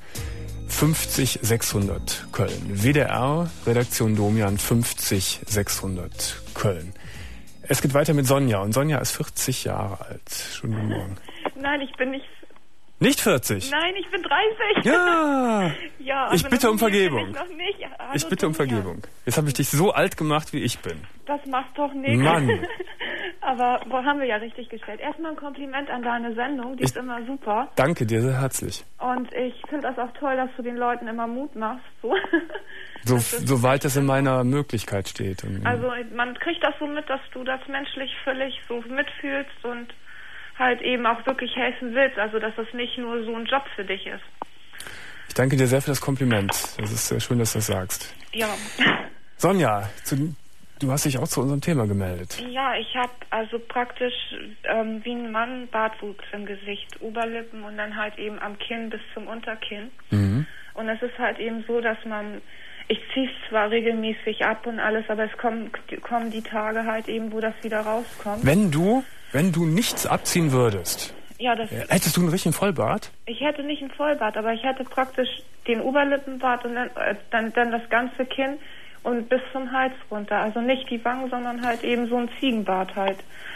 fünfzig sechshundert Köln. W D R, Redaktion Domian, fünfzig sechshundert Köln. Es geht weiter mit Sonja und Sonja ist vierzig Jahre alt. Schönen guten Morgen. Nein, ich bin nicht... Nicht vierzig? Nein, ich bin dreißig. Ja. Ja, ich bitte um Vergebung. Ich, noch nicht. Hallo, ich bitte um Vergebung. Jetzt habe ich dich so alt gemacht, wie ich bin. Das macht doch nichts. Mann. Aber wo haben wir ja richtig gestellt. Erstmal ein Kompliment an deine Sendung, die ich ist immer super. Danke dir sehr herzlich. Und ich finde das auch toll, dass du den Leuten immer Mut machst. So. So, soweit es in meiner Möglichkeit steht. Und, also man kriegt das so mit, dass du das menschlich völlig so mitfühlst und halt eben auch wirklich helfen willst. Also dass das nicht nur so ein Job für dich ist. Ich danke dir sehr für das Kompliment. Das ist sehr schön, dass du das sagst. Ja. Sonja, zu, du hast dich auch zu unserem Thema gemeldet. Ja, ich habe also praktisch ähm, wie ein Mann Bartwuchs im Gesicht, Oberlippen und dann halt eben am Kinn bis zum Unterkinn. Mhm. Und es ist halt eben so, dass man... Ich ziehe es zwar regelmäßig ab und alles, aber es kommen, kommen die Tage halt eben, wo das wieder rauskommt. Wenn du, wenn du nichts abziehen würdest, ja, das hättest du einen richtigen Vollbart? Ich hätte nicht einen Vollbart, aber ich hätte praktisch den Oberlippenbart und dann, äh, dann, dann das ganze Kinn und bis zum Hals runter. Also nicht die Wangen, sondern halt eben so ein Ziegenbart halt.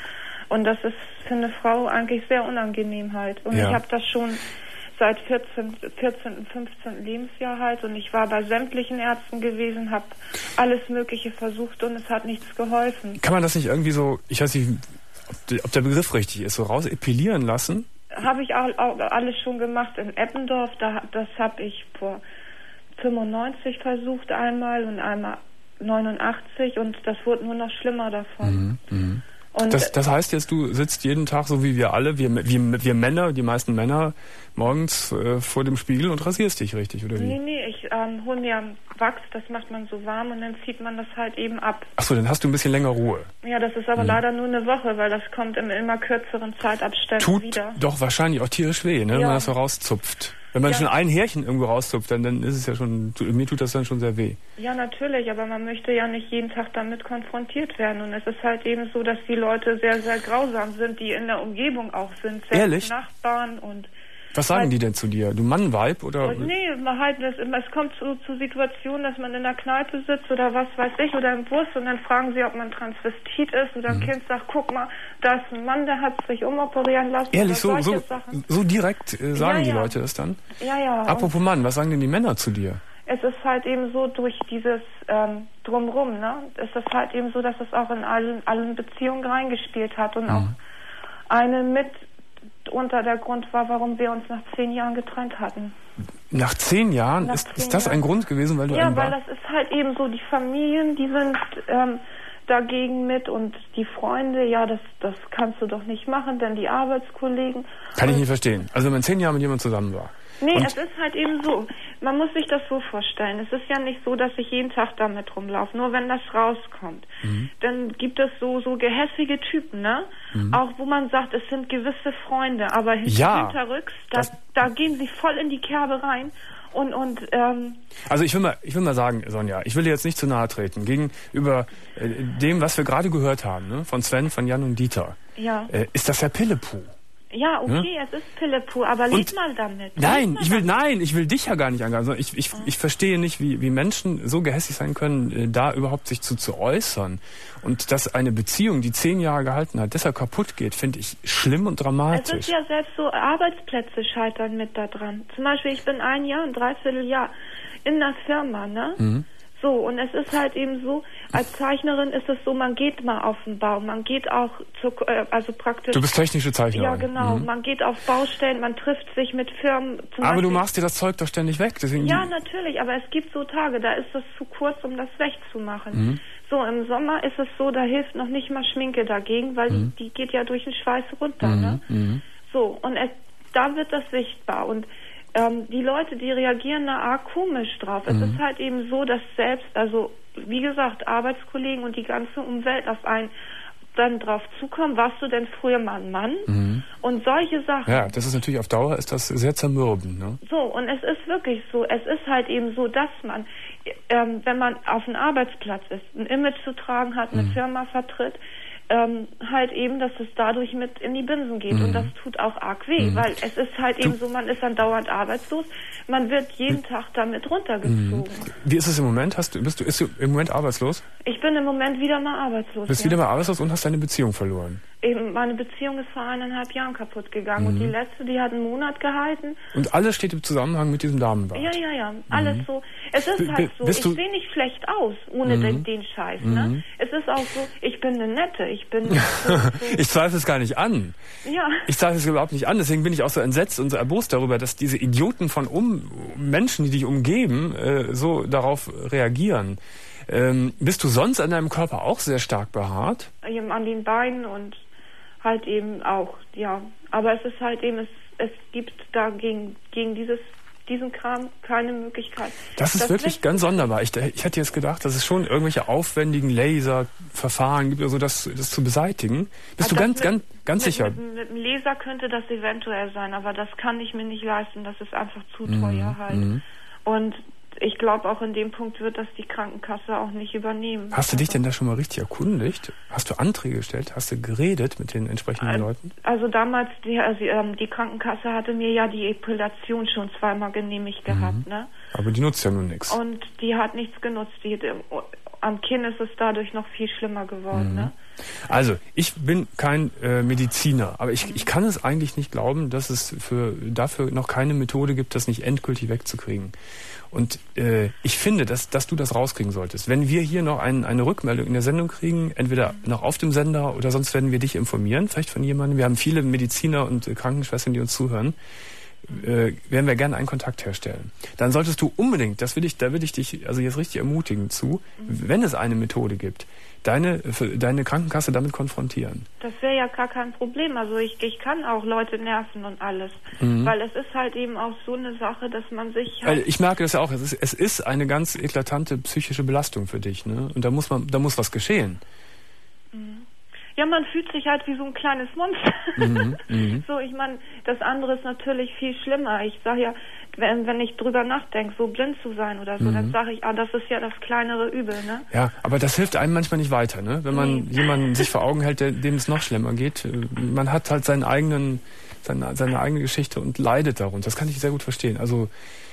Und das ist für eine Frau eigentlich sehr unangenehm halt. Und ja. Ich habe das schon... seit vierzehnten, fünfzehnten Lebensjahr halt und ich war bei sämtlichen Ärzten gewesen, habe alles Mögliche versucht und es hat nichts geholfen. Kann man das nicht irgendwie so, ich weiß nicht, ob der Begriff richtig ist, so raus epilieren lassen? Habe ich auch, auch alles schon gemacht in Eppendorf, da, das habe ich vor fünfundneunzig versucht einmal und einmal neunundachtzig und das wurde nur noch schlimmer davon. Mhm, mh. Und das, das heißt jetzt, du sitzt jeden Tag, so wie wir alle, wir, wir, wir Männer, die meisten Männer, morgens äh, vor dem Spiegel und rasierst dich richtig, oder wie? Nee, nee, ich ähm, hole mir Wachs, das macht man so warm und dann zieht man das halt eben ab. Achso, dann hast du ein bisschen länger Ruhe. Ja, das ist aber mhm. leider nur eine Woche, weil das kommt in immer kürzeren Zeitabständen Tut wieder. Doch wahrscheinlich auch tierisch weh, ne, ja. wenn man das so rauszupft. Wenn man ja. schon ein Härchen irgendwo rauszupft, dann, dann ist es ja schon, mir tut das dann schon sehr weh. Ja, natürlich, aber man möchte ja nicht jeden Tag damit konfrontiert werden. Und es ist halt eben so, dass die Leute sehr, sehr grausam sind, die in der Umgebung auch sind. Ehrlich? Nachbarn und... Was sagen halt, die denn zu dir? Du Mann-Weib oder? Und nee, man halt, es, es kommt zu, zu Situationen, dass man in der Kneipe sitzt oder was weiß ich, oder im Bus und dann fragen sie, ob man Transvestit ist oder ein mhm. Kind sagt, guck mal, da ist ein Mann, der hat sich umoperieren lassen. Ehrlich, so, so, Sachen. so direkt äh, sagen ja, die ja. Leute das dann? Ja, ja. Apropos Mann, was sagen denn die Männer zu dir? Es ist halt eben so, durch dieses ähm, Drumrum, ne, es ist halt eben so, dass es auch in allen, allen Beziehungen reingespielt hat und mhm. auch eine mit unter der Grund war, warum wir uns nach zehn Jahren getrennt hatten. Nach zehn Jahren? Nach ist, zehn ist das Jahren. ein Grund gewesen, weil du Ja, ein weil das ist halt eben so, die Familien, die sind ähm, dagegen mit und die Freunde, ja, das, das kannst du doch nicht machen, denn die Arbeitskollegen... Kann ich nicht verstehen. Also wenn man zehn Jahre mit jemandem zusammen war. Nee, und es ist halt eben so. Man muss sich das so vorstellen. Es ist ja nicht so, dass ich jeden Tag damit rumlaufe. Nur wenn das rauskommt, mhm. dann gibt es so so gehässige Typen, ne? Mhm. Auch wo man sagt, es sind gewisse Freunde, aber ja, hinterrücks, da, da gehen sie voll in die Kerbe rein. Und, und, ähm also ich will mal, ich will mal sagen, Sonja, ich will dir jetzt nicht zu nahe treten gegenüber äh, dem, was wir gerade gehört haben, ne? Von Sven, von Jan und Dieter. Ja. Äh, ist das ja Pillepuh. Ja, okay, ja? es ist Pillepuh, aber lies mal damit. Nein, mal ich will, damit. nein, ich will dich ja gar nicht angreifen. Also ich, ich, ich verstehe nicht, wie, wie Menschen so gehässig sein können, da überhaupt sich zu, zu äußern. Und dass eine Beziehung, die zehn Jahre gehalten hat, deshalb kaputt geht, finde ich schlimm und dramatisch. Es ist ja selbst so, Arbeitsplätze scheitern mit da dran. Zum Beispiel, ich bin ein Jahr, ein Dreivierteljahr in der Firma, ne? Mhm. So, und es ist halt eben so, als Zeichnerin ist es so, man geht mal auf den Bau, man geht auch zu, äh, also praktisch... Du bist technische Zeichnerin. Ja, genau, mhm. man geht auf Baustellen, man trifft sich mit Firmen... Zum aber Beispiel, du machst dir das Zeug doch ständig weg, deswegen... Ja, natürlich, aber es gibt so Tage, da ist das zu kurz, um das wegzumachen. Mhm. So, im Sommer ist es so, da hilft noch nicht mal Schminke dagegen, weil mhm. die, die geht ja durch den Schweiß runter, mhm. ne? Mhm. So, und es, da wird das sichtbar. Und ähm, die Leute, die reagieren da arg komisch drauf. Mhm. Es ist halt eben so, dass selbst, also wie gesagt, Arbeitskollegen und die ganze Umwelt auf einen dann drauf zukommen, warst du denn früher mal ein Mann? Mhm. Und solche Sachen. Ja, das ist natürlich auf Dauer ist das sehr zermürbend, ne? So, und es ist wirklich so, es ist halt eben so, dass man, ähm, wenn man auf einem Arbeitsplatz ist, ein Image zu tragen hat, eine mhm. Firma vertritt, ähm, halt eben, dass es dadurch mit in die Binsen geht. Mhm. Und das tut auch arg weh, mhm. weil es ist halt eben so, man ist dann dauernd arbeitslos, man wird jeden mhm. Tag damit runtergezogen. Mhm. Wie ist es im Moment? Hast du, bist du, ist du im Moment arbeitslos? Ich bin im Moment wieder mal arbeitslos. Bist ja. wieder mal arbeitslos und hast deine Beziehung verloren? Eben, meine Beziehung ist vor eineinhalb Jahren kaputt gegangen. Mhm. Und die letzte, die hat einen Monat gehalten. Und alles steht im Zusammenhang mit diesem Damenbart? Ja, ja, ja. Alles mhm. so. Es ist halt so, ich sehe nicht schlecht aus, ohne mhm. den, den Scheiß. Mhm. Ne? Es ist auch so, ich bin eine Nette. Ich bin so, so ich zweifle es gar nicht an. Ja. Ich zweifle es überhaupt nicht an. Deswegen bin ich auch so entsetzt und so erbost darüber, dass diese Idioten von um Menschen, die dich umgeben, äh, so darauf reagieren. Ähm, bist du sonst an deinem Körper auch sehr stark behaart? Eben an den Beinen und halt eben auch, ja. Aber es ist halt eben, es, es gibt da gegen, gegen dieses, diesen Kram keine Möglichkeit. Das ist das wirklich ganz sonderbar. Ich, ich hätte jetzt gedacht, dass es schon irgendwelche aufwendigen Laserverfahren gibt, also das, das zu beseitigen. Bist also du ganz, mit, ganz, ganz mit, sicher? Mit, mit dem Laser könnte das eventuell sein, aber das kann ich mir nicht leisten. Das ist einfach zu teuer mhm. halt. Mhm. Und ich glaube, auch in dem Punkt wird das die Krankenkasse auch nicht übernehmen. Hast du dich denn da schon mal richtig erkundigt? Hast du Anträge gestellt? Hast du geredet mit den entsprechenden also, Leuten? Also damals, die, also, die Krankenkasse hatte mir ja die Epilation schon zweimal genehmigt gehabt. Mhm. Ne? Aber die nutzt ja nun nichts. Und die hat nichts genutzt. Die, am Kinn ist es dadurch noch viel schlimmer geworden. Mhm. Ne? Also, ich bin kein äh, Mediziner, aber ich, ich kann es eigentlich nicht glauben, dass es für, dafür noch keine Methode gibt, das nicht endgültig wegzukriegen. Und äh, ich finde, dass, dass du das rauskriegen solltest. Wenn wir hier noch ein, eine Rückmeldung in der Sendung kriegen, entweder noch auf dem Sender oder sonst werden wir dich informieren, vielleicht von jemandem. Wir haben viele Mediziner und äh, Krankenschwestern, die uns zuhören. Äh, werden wir gerne einen Kontakt herstellen. Dann solltest du unbedingt, das will ich, da will ich dich also jetzt richtig ermutigen zu, wenn es eine Methode gibt, deine, deine Krankenkasse damit konfrontieren. Das wäre ja gar kein Problem. Also ich, ich kann auch Leute nerven und alles. Mhm. Weil es ist halt eben auch so eine Sache, dass man sich halt... Ich merke das ja auch, es ist, es ist eine ganz eklatante psychische Belastung für dich, ne? Und da muss man, da muss was geschehen. Mhm. Ja, man fühlt sich halt wie so ein kleines Monster. Mhm, mh. So, ich meine, das andere ist natürlich viel schlimmer. Ich sage ja, wenn, wenn ich drüber nachdenke, so blind zu sein oder so, mhm. dann sage ich, ah, das ist ja das kleinere Übel, ne? Ja, aber das hilft einem manchmal nicht weiter, ne? Wenn man nee. jemanden sich vor Augen hält, der, dem es noch schlimmer geht. Man hat halt seinen eigenen, seine, seine eigene Geschichte und leidet darunter. Das kann ich sehr gut verstehen. Also,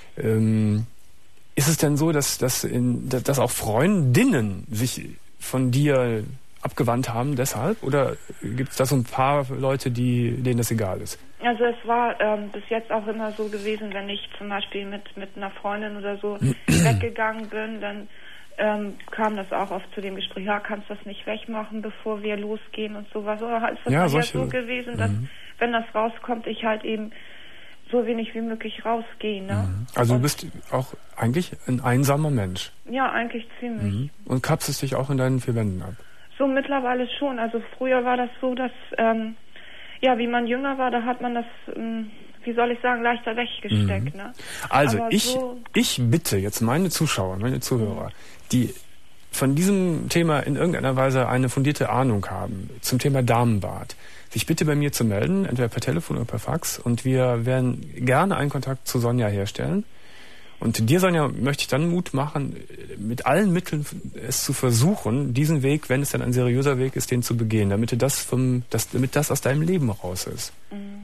ähm, ist es denn so, dass, dass, in, dass auch Freundinnen sich von dir abgewandt haben deshalb? Oder gibt es da so ein paar Leute, die, denen das egal ist? Also es war ähm, bis jetzt auch immer so gewesen, wenn ich zum Beispiel mit, mit einer Freundin oder so weggegangen bin, dann ähm, kam das auch oft zu dem Gespräch, ja, kannst du das nicht wegmachen, bevor wir losgehen und sowas. Oder halt ist das ja, halt solche, ja so gewesen, dass mhm. wenn das rauskommt, ich halt eben so wenig wie möglich rausgehe. Ne? Mhm. Also und du bist auch eigentlich ein einsamer Mensch. Ja, eigentlich ziemlich. Mhm. Und kapselst dich auch in deinen vier Wänden ab? So mittlerweile schon. Also früher war das so, dass, ähm, ja, wie man jünger war, da hat man das, ähm, wie soll ich sagen, leichter weggesteckt. Mhm. Ne? Also Aber ich, so ich bitte jetzt meine Zuschauer, meine Zuhörer, mhm. die von diesem Thema in irgendeiner Weise eine fundierte Ahnung haben, zum Thema Damenbart, sich bitte bei mir zu melden, entweder per Telefon oder per Fax, und wir werden gerne einen Kontakt zu Sonja herstellen. Und dir, Sonja, möchte ich dann Mut machen, mit allen Mitteln es zu versuchen, diesen Weg, wenn es dann ein seriöser Weg ist, den zu begehen, damit du das vom, das, damit das aus deinem Leben raus ist. Mhm.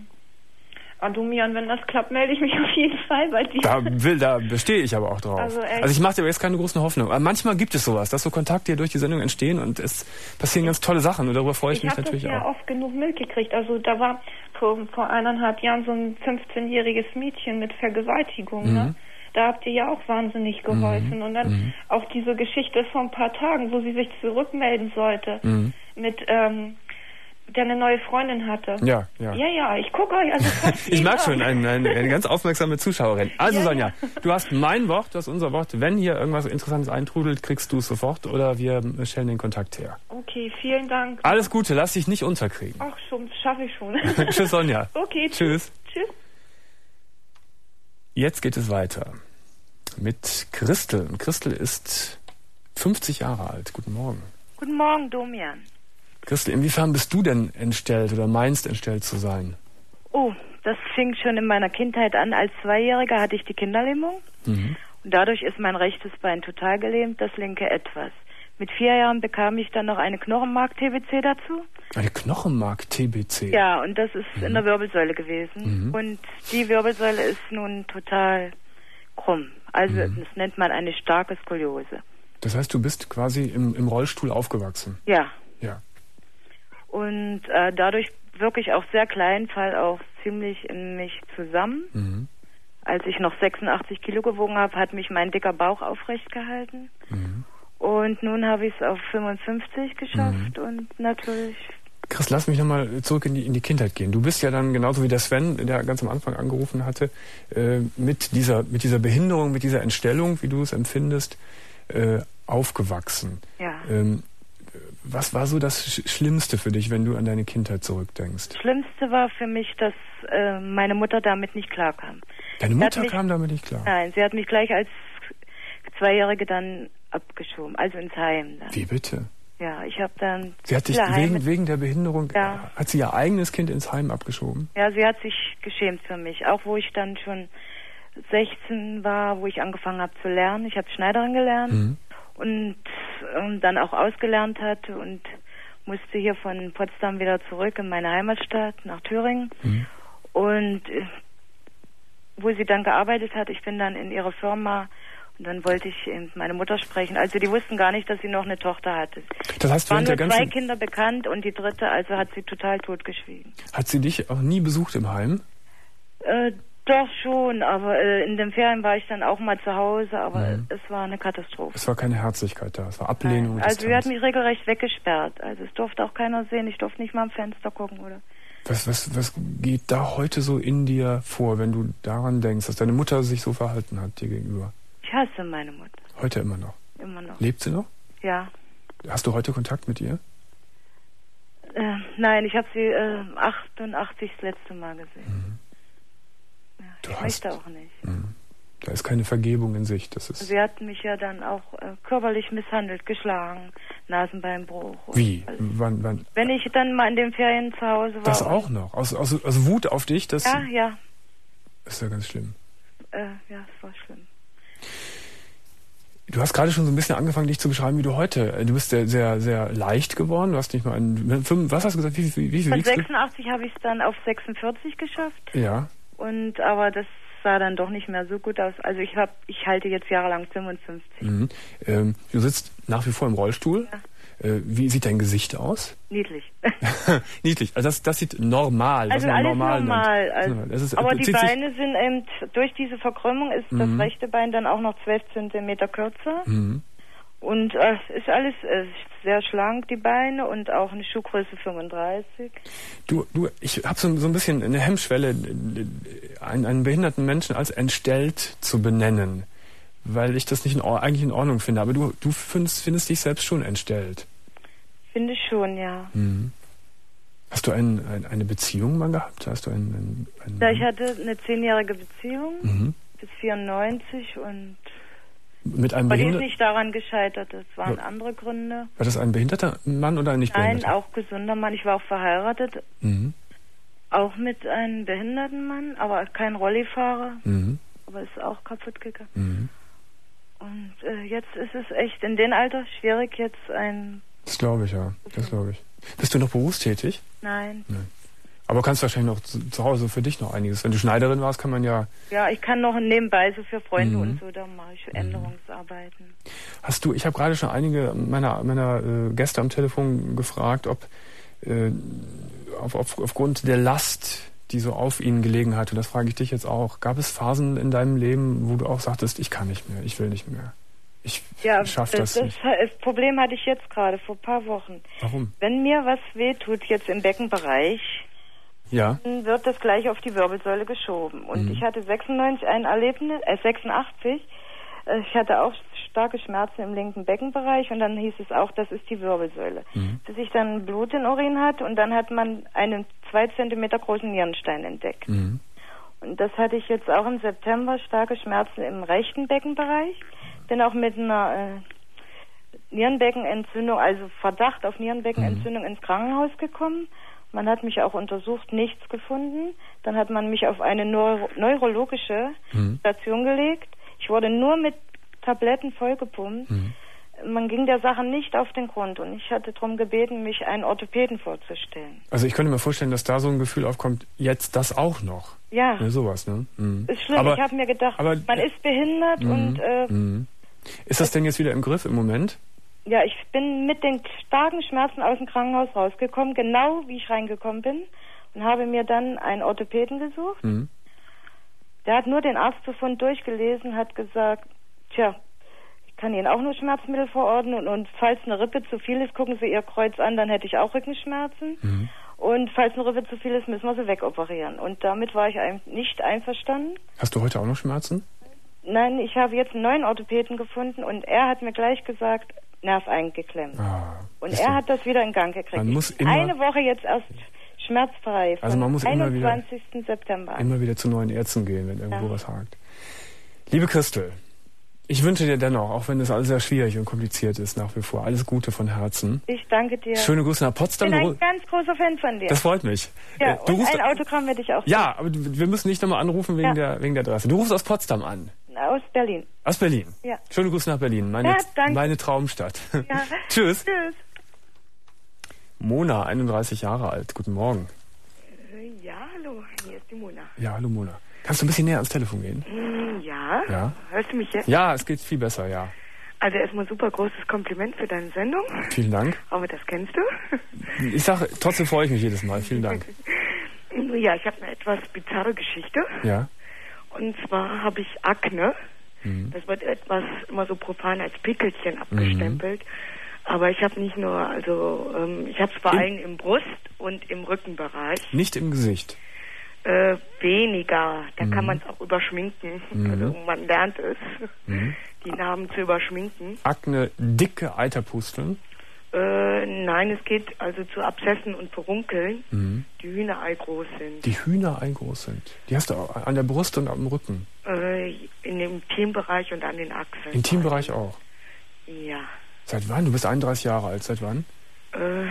Domian, wenn das klappt, melde ich mich auf jeden Fall bei dir. Da will, da bestehe ich aber auch drauf. Also, also ich mache dir jetzt keine großen Hoffnungen. Aber manchmal gibt es sowas, dass so Kontakte hier durch die Sendung entstehen und es passieren ganz tolle Sachen und darüber freue ich, ich mich natürlich auch. Ich habe das ja oft genug mitgekriegt. Also da war vor, vor eineinhalb Jahren so ein fünfzehnjähriges Mädchen mit Vergewaltigung, mhm. ne? Da habt ihr ja auch wahnsinnig geholfen. Mhm. Und dann mhm. auch diese Geschichte vor ein paar Tagen, wo sie sich zurückmelden sollte, mhm. mit, ähm, der eine neue Freundin hatte. Ja, ja. Ja, ja, ich gucke euch also fast Ich mag jeden schon, eine, eine, eine ganz aufmerksame Zuschauerin. Also Ja, Sonja, ja. du hast mein Wort, du hast unser Wort. Wenn hier irgendwas Interessantes eintrudelt, kriegst du es sofort oder wir stellen den Kontakt her. Okay, vielen Dank. Alles Gute, lass dich nicht unterkriegen. Ach schon, schaffe ich schon. Tschüss Sonja. Okay, Tschüss. Tschüss. Jetzt geht es weiter mit Christel. Und Christel ist fünfzig Jahre alt. Guten Morgen. Guten Morgen, Domian. Christel, inwiefern bist du denn entstellt oder meinst entstellt zu sein? Oh, das fing schon in meiner Kindheit an. Als Zweijähriger hatte ich die Kinderlähmung. Mhm. Und dadurch ist mein rechtes Bein total gelähmt, das linke etwas. Mit vier Jahren bekam ich dann noch eine Knochenmark-T B C dazu. Eine Knochenmark-T B C? Ja, und das ist Mhm. in der Wirbelsäule gewesen. Mhm. Und die Wirbelsäule ist nun total krumm. Also Mhm. das nennt man eine starke Skoliose. Das heißt, du bist quasi im, im Rollstuhl aufgewachsen? Ja. Ja. Und äh, dadurch wirklich auch sehr klein, fall auch ziemlich in mich zusammen. Mhm. Als ich noch sechsundachtzig Kilo gewogen habe, hat mich mein dicker Bauch aufrecht gehalten. Mhm. Und nun habe ich es auf fünfundfünfzig geschafft Mhm. und natürlich... Chris, lass mich nochmal zurück in die, in die Kindheit gehen. Du bist ja dann, genauso wie der Sven, der ganz am Anfang angerufen hatte, äh, mit dieser, mit dieser Behinderung, mit dieser Entstellung, wie du es empfindest, äh, aufgewachsen. Ja. Ähm, was war so das Sch- Schlimmste für dich, wenn du an deine Kindheit zurückdenkst? Das Schlimmste war für mich, dass äh, meine Mutter damit nicht klarkam. Deine Sie hat Mutter mich- kam damit nicht klar? Nein, sie hat mich gleich als Zweijährige dann abgeschoben, also ins Heim dann. Wie bitte? Ja, ich habe dann... Sie hat dich viele Heime- wegen, wegen der Behinderung, Ja. hat sie ihr eigenes Kind ins Heim abgeschoben? Ja, sie hat sich geschämt für mich. Auch wo ich dann schon sechzehn war, wo ich angefangen habe zu lernen. Ich habe Schneiderin gelernt Mhm. und ähm, dann auch ausgelernt hatte und musste hier von Potsdam wieder zurück in meine Heimatstadt nach Thüringen. Mhm. Und äh, wo sie dann gearbeitet hat, ich bin dann in ihre Firma und dann wollte ich eben meine Mutter sprechen. Also die wussten gar nicht, dass sie noch eine Tochter hatte. Das heißt, Es waren während nur der zwei ganzen, Kinder bekannt und die dritte, also hat sie total totgeschwiegen. hat sie dich auch nie besucht im Heim? Äh, doch schon, aber äh, in den Ferien war ich dann auch mal zu Hause, aber Mhm. es war eine Katastrophe. Es war keine Herzlichkeit da, es war Ablehnung und Also sie hat Distanz. mich regelrecht weggesperrt. Also es durfte auch keiner sehen, ich durfte nicht mal am Fenster gucken, oder? Was, was, was geht da heute so in dir vor, wenn du daran denkst, dass deine Mutter sich so verhalten hat dir gegenüber? Ich hasse meine Mutter, Heute immer noch. immer noch. Lebt sie noch? Ja. Hast du heute Kontakt mit ihr? Äh, nein, ich habe sie äh, achtundachtzig das letzte Mal gesehen. Ja, Du ich hast- möchte auch nicht. Mhm. Da ist keine Vergebung in Sicht. Das ist Sie hat mich ja dann auch äh, körperlich misshandelt, geschlagen, Nasenbeinbruch. und wie? alles. Wann, wann? Wenn ich dann mal in den Ferien zu Hause war. Das auch noch? Aus, aus, aus Wut auf dich? Das Ja, ja, ist ja ganz schlimm. äh, ja, es war schlimm. Du hast gerade schon so ein bisschen angefangen, dich zu beschreiben, wie du heute. Du bist sehr, sehr, sehr leicht geworden. Du hast nicht mal einen. fünf- Was hast du gesagt? Wie, wie, wie viel Von wiegst du? sechsundachtzig habe ich es dann auf sechsundvierzig geschafft. Ja. Und aber das sah dann doch nicht mehr so gut aus. Also ich habe, ich halte jetzt jahrelang fünfundfünfzig. Mhm. Ähm, du sitzt nach wie vor im Rollstuhl. Ja. Äh, wie sieht dein Gesicht aus? Niedlich. Niedlich. Also das, das sieht normal. Also was man alles normal normal. nennt. Also, Das ist, aber äh, die zieht sich- Beine sind eben, durch diese Verkrümmung ist das Mhm. rechte Bein dann auch noch zwölf Zentimeter kürzer. Mhm. Und äh, es ist alles äh, sehr schlank, die Beine, und auch eine Schuhgröße fünfunddreißig. Du, du, ich habe so, so ein bisschen eine Hemmschwelle, einen, einen behinderten Menschen als entstellt zu benennen, weil ich das nicht in, Or- eigentlich in Ordnung finde. Aber du, du findest, findest dich selbst schon entstellt. Finde ich schon, ja. Mhm. Hast du ein, ein, eine Beziehung mal gehabt? Hast du einen, einen, einen Ja, ich hatte eine zehnjährige Beziehung mhm. bis vierundneunzig und mit einem aber die ist Behinderten? nicht daran gescheitert, das waren Ja. andere Gründe. War das ein behinderter Mann oder ein nicht Nein, behinderter? auch gesunder Mann. Ich war auch verheiratet, Mhm. auch mit einem behinderten Mann, aber kein Rollifahrer, Mhm. aber ist auch kaputt gegangen. Mhm. Und äh, jetzt ist es echt in dem Alter schwierig, jetzt ein... Das glaube ich, ja. Das glaube ich. Bist du noch berufstätig? Nein. Aber kannst wahrscheinlich noch zu, zu Hause für dich noch einiges. Wenn du Schneiderin warst, kann man ja... Ja, ich kann noch nebenbei so für Freunde Mhm. und so, da mache ich Änderungsarbeiten. Hast du, ich habe gerade schon einige meiner, meiner äh, Gäste am Telefon gefragt, ob äh, auf, auf, aufgrund der Last, die so auf ihnen gelegen hat, und das frage ich dich jetzt auch, gab es Phasen in deinem Leben, wo du auch sagtest, ich kann nicht mehr, ich will nicht mehr, Ich Ja, schaffe das, das, nicht. das Problem hatte ich jetzt gerade vor ein paar Wochen. Warum? Wenn mir was wehtut jetzt im Beckenbereich, Ja. dann wird das gleich auf die Wirbelsäule geschoben. Und Mhm. ich hatte sechsundneunzig ein Erlebnis, äh sechsundachtzig, äh, ich hatte auch starke Schmerzen im linken Beckenbereich und dann hieß es auch, das ist die Wirbelsäule. Mhm. Bis ich dann Blut in Urin hatte und dann hat man einen zwei Zentimeter großen Nierenstein entdeckt. Mhm. Und das hatte ich jetzt auch im September, starke Schmerzen im rechten Beckenbereich. Bin auch mit einer äh, Nierenbeckenentzündung, also Verdacht auf Nierenbeckenentzündung ins Krankenhaus gekommen. Man hat mich auch untersucht, nichts gefunden. Dann hat man mich auf eine neuro neurologische Mhm. Station gelegt. Ich wurde nur mit Tabletten vollgepumpt. Mhm. Man ging der Sache nicht auf den Grund und ich hatte darum gebeten, mich einen Orthopäden vorzustellen. Also ich könnte mir vorstellen, dass da so ein Gefühl aufkommt, jetzt das auch noch. Ja, Ja, sowas, ne? Mhm. ist schlimm. Aber, ich habe mir gedacht, aber, man ist behindert Mhm. und äh, Mhm. Ist das denn jetzt wieder im Griff im Moment? ja, ich bin mit den starken Schmerzen aus dem Krankenhaus rausgekommen, genau wie ich reingekommen bin und habe mir dann einen Orthopäden gesucht. Mhm. Der hat nur den Arztbefund durchgelesen, hat gesagt, tja, ich kann Ihnen auch nur Schmerzmittel verordnen und falls eine Rippe zu viel ist, gucken Sie Ihr Kreuz an, dann hätte ich auch Rückenschmerzen. Mhm. Und falls eine Rippe zu viel ist, müssen wir sie wegoperieren. Und damit war ich ein, nicht einverstanden. Hast du heute auch noch Schmerzen? Nein, ich habe jetzt einen neuen Orthopäden gefunden und er hat mir gleich gesagt, Nerv eingeklemmt. Ah, und siehst er du. hat das wieder in Gang gekriegt. Man muss Ich- immer- eine Woche jetzt erst schmerzfrei. Von Also man muss immer wieder- einundzwanzigsten September an. Immer wieder zu neuen Ärzten gehen, wenn irgendwo Ja. was hakt. Liebe Christel, ich wünsche dir dennoch, auch wenn das alles sehr schwierig und kompliziert ist nach wie vor, alles Gute von Herzen. Ich danke dir. Schöne Grüße nach Ich Potsdam. bin Du ein ru- ganz großer Fan von dir. Das freut mich. ja, Äh, du und rufst, ein Autogramm werde ich auch. ja, aber du- wir müssen nicht nochmal anrufen wegen, Ja. der, wegen der Adresse. Du rufst aus Potsdam an. Aus Berlin. Aus Berlin. Ja. Schöne Grüße nach Berlin. Meine, Ja, danke. meine Traumstadt. Ja. Tschüss. Tschüss. Mona, einunddreißig Jahre alt. Guten Morgen. Ja, hallo, hier ist die Mona. Ja, hallo Mona. Kannst du ein bisschen näher ans Telefon gehen? Hm, Ja, Ja. hörst du mich jetzt? Ja, es geht viel besser, ja. Also erstmal super großes Kompliment für deine Sendung, Vielen Dank. aber das kennst du. Ich sage, trotzdem freue ich mich jedes Mal. Vielen Dank. Ja, ich habe eine etwas bizarre Geschichte. Ja. Und zwar habe ich Akne. Mhm. Das wird etwas immer so profan als Pickelchen abgestempelt. Aber ich habe nicht nur, also ähm, ich habe es vor Im- allem im Brust- und im Rückenbereich. Nicht im Gesicht. Äh, weniger. Da Mhm. kann man es auch überschminken. Mhm. Also man lernt es, Mhm. die Narben zu überschminken. Akne, dicke Eiterpusteln. Äh, nein, es geht also zu Abszessen und Furunkeln, Mhm. die Hühnerei groß sind. Die Hühnerei groß sind. Die hast du auch an der Brust und am Rücken. Äh, in dem Intimbereich und an den Achseln. Intimbereich auch. Ja. Seit wann? Du bist einunddreißig Jahre alt. Seit wann? Äh,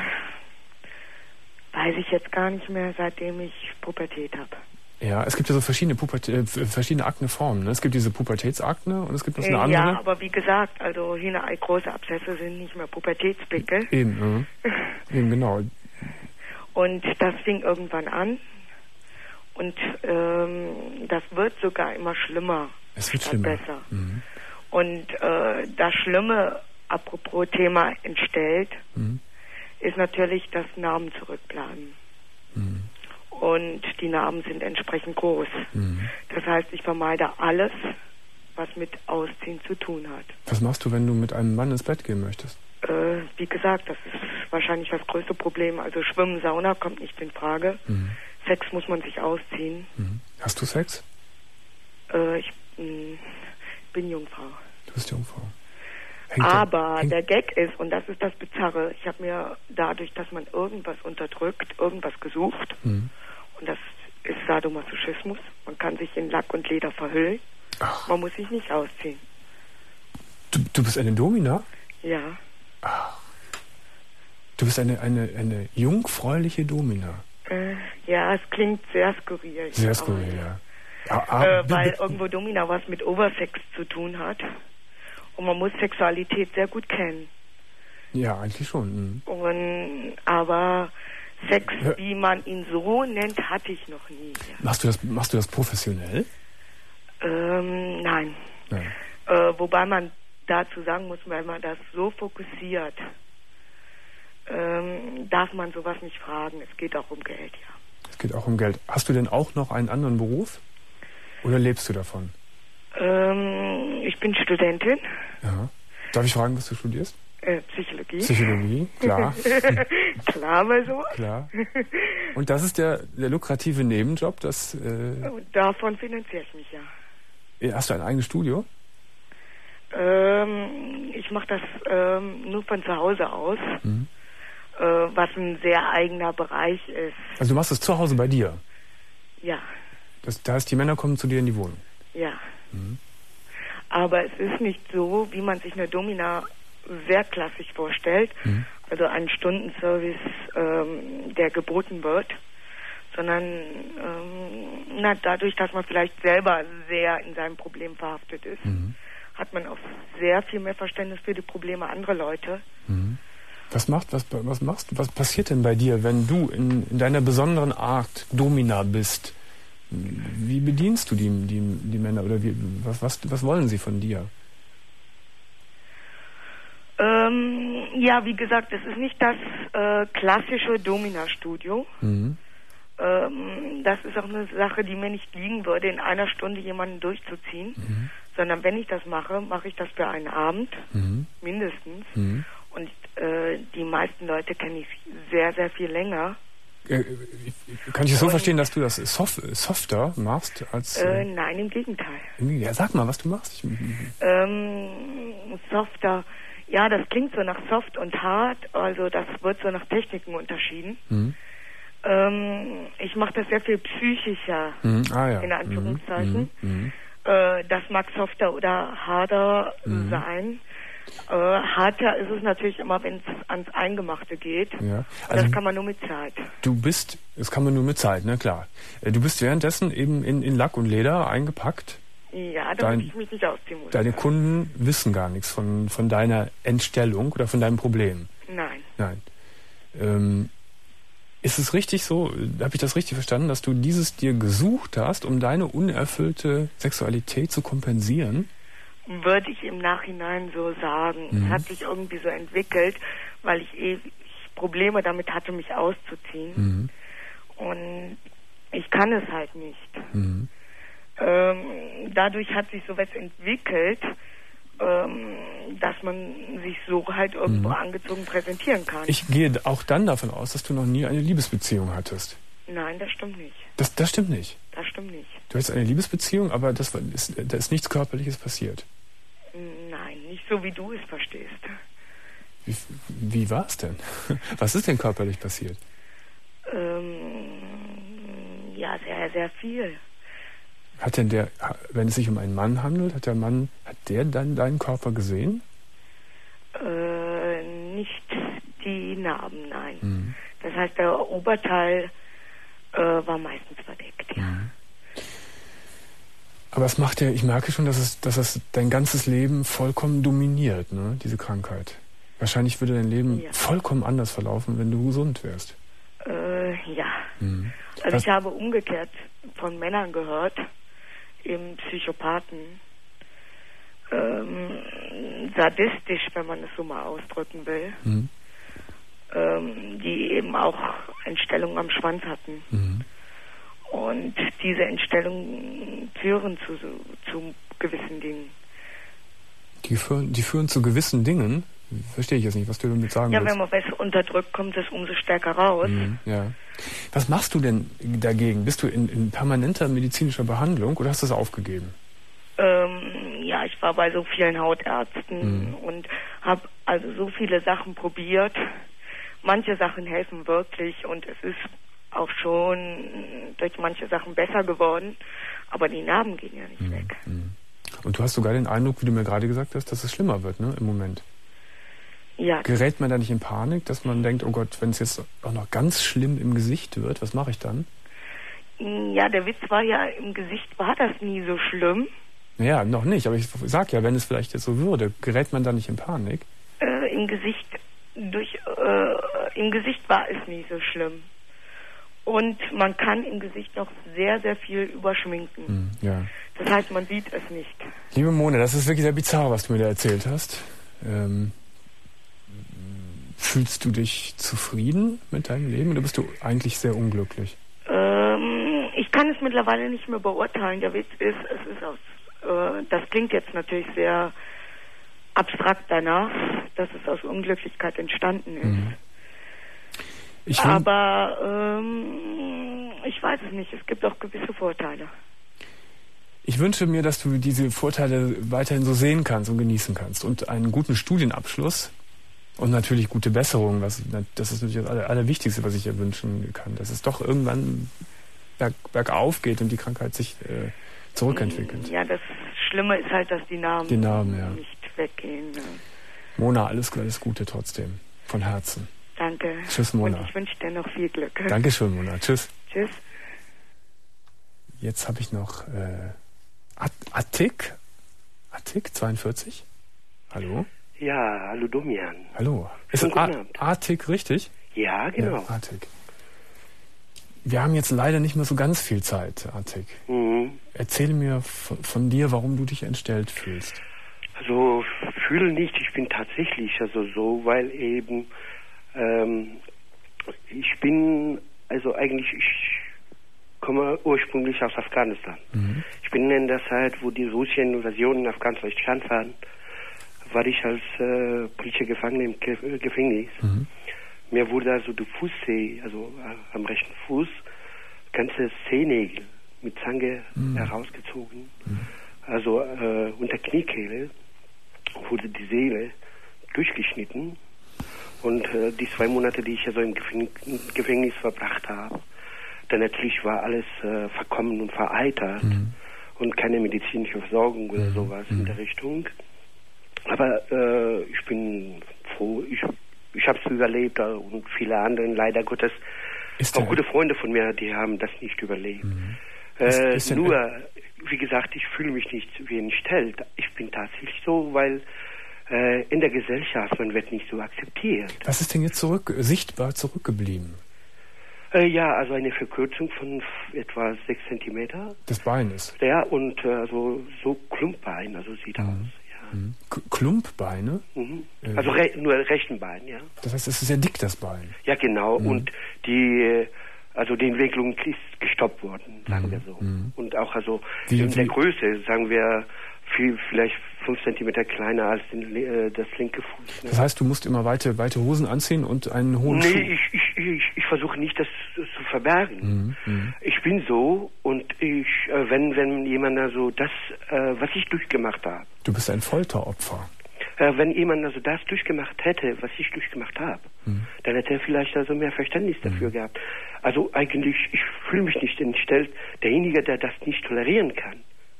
weiß ich jetzt gar nicht mehr, seitdem ich Pubertät habe. Ja, es gibt ja so verschiedene, Pubert äh, verschiedene Akneformen. Ne? Es gibt diese Pubertätsakne und es gibt noch so eine Äh, andere. ja, aber wie gesagt, also Hühnerei große Abszesse sind nicht mehr Pubertätspickel. Eben, mhm. Eben, genau. Und das fing irgendwann an. Und ähm, das wird sogar immer schlimmer. Es wird statt schlimmer. besser. Mhm. Und äh, das Schlimme, apropos Thema entstellt, Mhm. ist natürlich, dass Narben zurückbleiben. Mhm. Und die Narben sind entsprechend groß. Mhm. Das heißt, ich vermeide alles, was mit Ausziehen zu tun hat. Was machst du, wenn du mit einem Mann ins Bett gehen möchtest? Äh, wie gesagt, das ist wahrscheinlich das größte Problem. Also Schwimmen, Sauna kommt nicht in Frage. Mhm. Sex muss man sich ausziehen. Mhm. Hast du Sex? Äh, ich mh, bin Jungfrau. Du bist Jungfrau. Hängt Aber hängt- der Gag ist, und das ist das Bizarre, ich habe mir dadurch, dass man irgendwas unterdrückt, irgendwas gesucht. Mhm. Und das ist Sadomasochismus. Man kann sich in Lack und Leder verhüllen. Ach, Man muss sich nicht ausziehen. du, du bist eine Domina? Ja. Du bist eine, eine, eine jungfräuliche Domina. Äh, ja, es klingt sehr skurril. Sehr Aber, skurril, ja. Ah, ah, Äh, b- weil b- irgendwo Domina was mit Oversex zu tun hat. Und man muss Sexualität sehr gut kennen. Ja, eigentlich schon. Mhm. Und, aber Sex, Ja. wie man ihn so nennt, hatte ich noch nie. Machst du das, machst du das professionell? Ähm, nein. Nein. Äh, wobei man dazu sagen muss, weil man das so fokussiert, ähm, darf man sowas nicht fragen. Es geht auch um Geld, ja. Es geht auch um Geld. Hast du denn auch noch einen anderen Beruf? Oder lebst du davon? Ähm, ich bin Studentin Ja. Darf ich fragen, was du studierst? Äh, Psychologie. Psychologie, klar. Klar, mal so. Klar. Und das ist der, der lukrative Nebenjob, das... Äh, Und davon finanziere ich mich, ja. Hast du ein eigenes Studio? Ähm, ich mache das ähm, nur von zu Hause aus, Mhm. äh, was ein sehr eigener Bereich ist. Also du machst es zu Hause bei dir? Ja, Das, das heißt, die Männer kommen zu dir in die Wohnung? ja. Mhm. Aber es ist nicht so, wie man sich eine Domina sehr klassisch vorstellt, Mhm. also einen Stundenservice, ähm, der geboten wird, sondern ähm, na, dadurch, dass man vielleicht selber sehr in seinem Problem verhaftet ist, Mhm. hat man auch sehr viel mehr Verständnis für die Probleme anderer Leute. Mhm. Was macht, was, was machst du, was passiert denn bei dir, wenn du in, in deiner besonderen Art Domina bist? Wie bedienst du die, die, die Männer oder wie, was, was, was wollen sie von dir? Ähm, ja, wie gesagt, es ist nicht das äh, klassische Domina-Studio. Mhm. Ähm, das ist auch eine Sache, die mir nicht liegen würde, in einer Stunde jemanden durchzuziehen. Mhm. Sondern wenn ich das mache, mache ich das für einen Abend, Mhm. mindestens. Mhm. Und äh, die meisten Leute kenne ich sehr, sehr viel länger. Äh, kann ich es so verstehen, dass du das soft, softer machst als... Äh, Äh, nein, im Gegenteil. ja, sag mal, was du machst. Ich, Ähm, softer, ja, das klingt so nach soft und hart, also das wird so nach Techniken unterschieden. mhm. Ähm, ich mache das sehr viel psychischer, Mhm. Ah, ja. in Anführungszeichen. Mhm. Mhm. Äh, das mag softer oder harter Mhm. sein. Äh, harter ist es natürlich immer, wenn es ans Eingemachte geht. Ja. Und Also das kann man nur mit Zeit. du bist, das kann man nur mit Zeit, ne, klar. Äh, Du bist währenddessen eben in, in Lack und Leder eingepackt. Ja, Dein- damit ich mich nicht ausziehen muss. Deine Kunden wissen gar nichts von, von deiner Entstellung oder von deinem Problem. Nein. Nein. Ähm, ist es richtig so, habe ich das richtig verstanden, dass du dieses dir gesucht hast, um deine unerfüllte Sexualität zu kompensieren? Würde ich im Nachhinein so sagen. Mhm. Es hat sich irgendwie so entwickelt, weil ich ewig Probleme damit hatte, mich auszuziehen. Mhm. Und ich kann es halt nicht. Mhm. Ähm, dadurch hat sich sowas entwickelt, ähm, dass man sich so halt irgendwo Mhm. angezogen präsentieren kann. Ich gehe auch dann davon aus, dass du noch nie eine Liebesbeziehung hattest. Nein, das stimmt nicht. Das, das stimmt nicht. Das stimmt nicht. Du hattest eine Liebesbeziehung, aber das war, ist, da ist nichts Körperliches passiert. Nein, nicht so wie du es verstehst. Wie, wie war es denn? Was ist denn körperlich passiert? Ähm, ja, sehr, sehr viel. Hat denn der, wenn es sich um einen Mann handelt, hat der Mann, hat der dann deinen Körper gesehen? Äh, nicht die Narben, nein. Mhm. Das heißt, der Oberteil äh, war meistens verdeckt, ja. Mhm. Aber es macht ja, ich merke schon, dass es, dass es dein ganzes Leben vollkommen dominiert, ne, diese Krankheit. Wahrscheinlich würde dein Leben Ja. vollkommen anders verlaufen, wenn du gesund wärst. Äh, ja. Mhm. Also Was- ich habe umgekehrt von Männern gehört, eben Psychopathen, ähm, sadistisch, wenn man es so mal ausdrücken will, Mhm. ähm, die eben auch Entstellungen am Schwanz hatten. Mhm. Und diese Entstellungen führen zu, zu gewissen Dingen. Die führen, die führen zu gewissen Dingen. Verstehe ich jetzt nicht, was du damit sagen Ja, willst. wenn man was unterdrückt, kommt es umso stärker raus. Mhm, ja. Was machst du denn dagegen? Bist du in, in permanenter medizinischer Behandlung oder hast du es aufgegeben? Ähm, ja, ich war bei so vielen Hautärzten Mhm. und habe also so viele Sachen probiert. Manche Sachen helfen wirklich und es ist auch schon durch manche Sachen besser geworden, aber die Narben gehen ja nicht Mhm. weg. Mhm. Und du hast sogar den Eindruck, wie du mir gerade gesagt hast, dass es schlimmer wird, ne, im Moment. Ja, Gerät man da nicht in Panik, dass man denkt, oh Gott, wenn es jetzt auch noch ganz schlimm im Gesicht wird, was mache ich dann? ja, der Witz war ja, im Gesicht war das nie so schlimm. Naja, noch nicht, aber ich sag ja, wenn es vielleicht jetzt so würde, gerät man da nicht in Panik? Äh, im Gesicht durch äh, im Gesicht war es nie so schlimm. Und man kann im Gesicht noch sehr, sehr viel überschminken. Mhm, ja. Das heißt, man sieht es nicht. Liebe Mona, das ist wirklich sehr bizarr, was du mir da erzählt hast. Ähm, fühlst du dich zufrieden mit deinem Leben oder bist du eigentlich sehr unglücklich? Ähm, ich kann es mittlerweile nicht mehr beurteilen. Der Witz ist, es ist aus, äh, das klingt jetzt natürlich sehr abstrakt danach, dass es aus Unglücklichkeit entstanden ist. Mhm. Ich Aber ähm, ich weiß es nicht. Es gibt auch gewisse Vorteile. Ich wünsche mir, dass du diese Vorteile weiterhin so sehen kannst und genießen kannst und einen guten Studienabschluss und natürlich gute Besserung. Was, das ist natürlich das Aller, Allerwichtigste, was ich dir wünschen kann. Dass es doch irgendwann berg, bergauf geht und die Krankheit sich äh, zurückentwickelt. Ja, das Schlimme ist halt, dass die Narben, die Narben ja. nicht weggehen. Ne? Mona, alles, alles Gute trotzdem. Von Herzen. Danke. Tschüss, Mona. Und ich wünsche dir noch viel Glück. Dankeschön, Mona. Tschüss. Tschüss. Jetzt habe ich noch äh, At Attik. Attik zweiundvierzig. Hallo? Ja, hallo Domian. Hallo. Ist Schönen A guten Abend. Attik richtig? Ja, genau. Ja, Attik. Wir haben jetzt leider nicht mehr so ganz viel Zeit, Attik. Mhm. Erzähl mir von, von dir, warum du dich entstellt fühlst. Also fühle nicht, ich bin tatsächlich also so, weil eben ähm, ich bin, also eigentlich, ich komme ursprünglich aus Afghanistan. Mhm. Ich bin in der Zeit, wo die russischen Invasionen in Afghanistan stattfanden, war ich als äh, politischer Gefangener im Ge äh, Gefängnis. Mhm. Mir wurde also die Fußzeh, also äh, am rechten Fuß, ganze Zehennägel mit Zange mhm. herausgezogen. Mhm. Also äh, unter Kniekehle wurde die Seele durchgeschnitten. Und äh, die zwei Monate, die ich also im Gefäng Gefängnis verbracht habe, dann natürlich war alles äh, verkommen und vereitert mhm. und keine medizinische Versorgung oder mhm. sowas mhm. in der Richtung. Aber äh, ich bin froh, ich, ich habe es überlebt und viele andere, leider Gottes, ist auch gute Freunde von mir, die haben das nicht überlebt. Mhm. Äh, ist, ist nur, wie gesagt, ich fühle mich nicht wie entstellt. Ich bin tatsächlich so, weil äh, in der Gesellschaft, man wird nicht so akzeptiert. Was ist denn jetzt zurück, sichtbar zurückgeblieben? Äh, ja, also eine Verkürzung von etwa sechs Zentimeter. Des Beines? Ja, und äh, also so Klumpbein, also sieht mhm. aus. Ja. Mhm. Klumpbeine? Mhm. Äh, also re nur rechten Bein, ja. Das heißt, es ist sehr dick, das Bein? Ja, genau. Mhm. Und die, also die Entwicklung ist gestoppt worden, sagen mhm. wir so. Mhm. Und auch also wie, in wie? der Größe, sagen wir, viel, vielleicht fünf Zentimeter kleiner als den, äh, das linke Fuß. Ne? Das heißt, du musst immer weite, weite Hosen anziehen und einen hohen nee, Schuh? Nee, ich, ich, ich, ich versuche nicht, das zu verbergen. Mhm. Ich bin so und ich, äh, wenn, wenn jemand also das, äh, was ich durchgemacht habe. Du bist ein Folteropfer. Äh, wenn jemand also das durchgemacht hätte, was ich durchgemacht habe, mhm. dann hätte er vielleicht also mehr Verständnis dafür mhm. gehabt. Also eigentlich, ich fühle mich nicht entstellt. Derjenige, der das nicht tolerieren kann,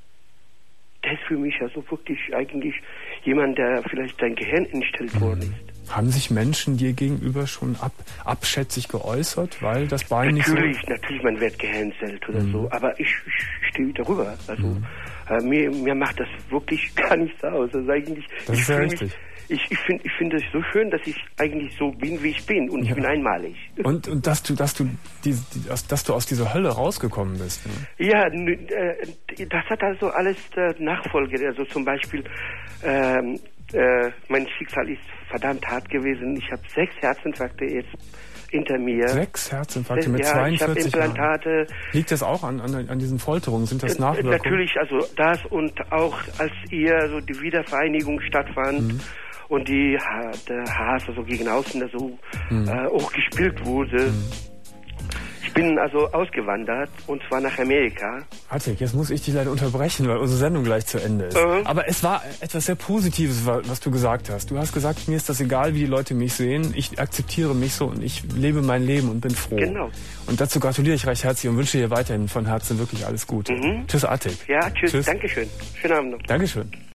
der ist für mich also wirklich eigentlich jemand, der vielleicht sein Gehirn entstellt worden ist. Haben sich Menschen dir gegenüber schon ab, abschätzig geäußert, weil das Bein nicht so... Natürlich, natürlich, man wird gehänselt oder mhm. so, aber ich, ich stehe darüber. Also mhm. äh, mir, mir macht das wirklich gar nichts aus. Also eigentlich, das ich ist ja richtig. Mich, ich ich finde ich finde es so schön, dass ich eigentlich so bin, wie ich bin und ja. ich bin einmalig. Und, und dass du dass du die, die, dass du aus dieser Hölle rausgekommen bist. Ne? Ja, äh, das hat also alles äh, Nachfolge. Also zum Beispiel ähm, äh, mein Schicksal ist verdammt hart gewesen. Ich habe sechs Herzinfarkte jetzt hinter mir. Sechs Herzinfarkte mit ja, zweiundvierzig ich habe Implantate. Jahren. Liegt das auch an, an, an diesen Folterungen? Sind das Nachwirkungen? Natürlich, also das und auch als ihr so die Wiedervereinigung stattfand mhm. und die der Hass also gegen außen also mhm. äh, auch gespielt wurde. Mhm. Ich bin also ausgewandert und zwar nach Amerika. Attik, jetzt muss ich dich leider unterbrechen, weil unsere Sendung gleich zu Ende ist. Mhm. Aber es war etwas sehr Positives, was du gesagt hast. Du hast gesagt, mir ist das egal, wie die Leute mich sehen. Ich akzeptiere mich so und ich lebe mein Leben und bin froh. Genau. Und dazu gratuliere ich recht herzlich und wünsche dir weiterhin von Herzen wirklich alles Gute. Mhm. Tschüss, Attik. Ja, tschüss. tschüss. Dankeschön. Schönen Abend noch. Dankeschön.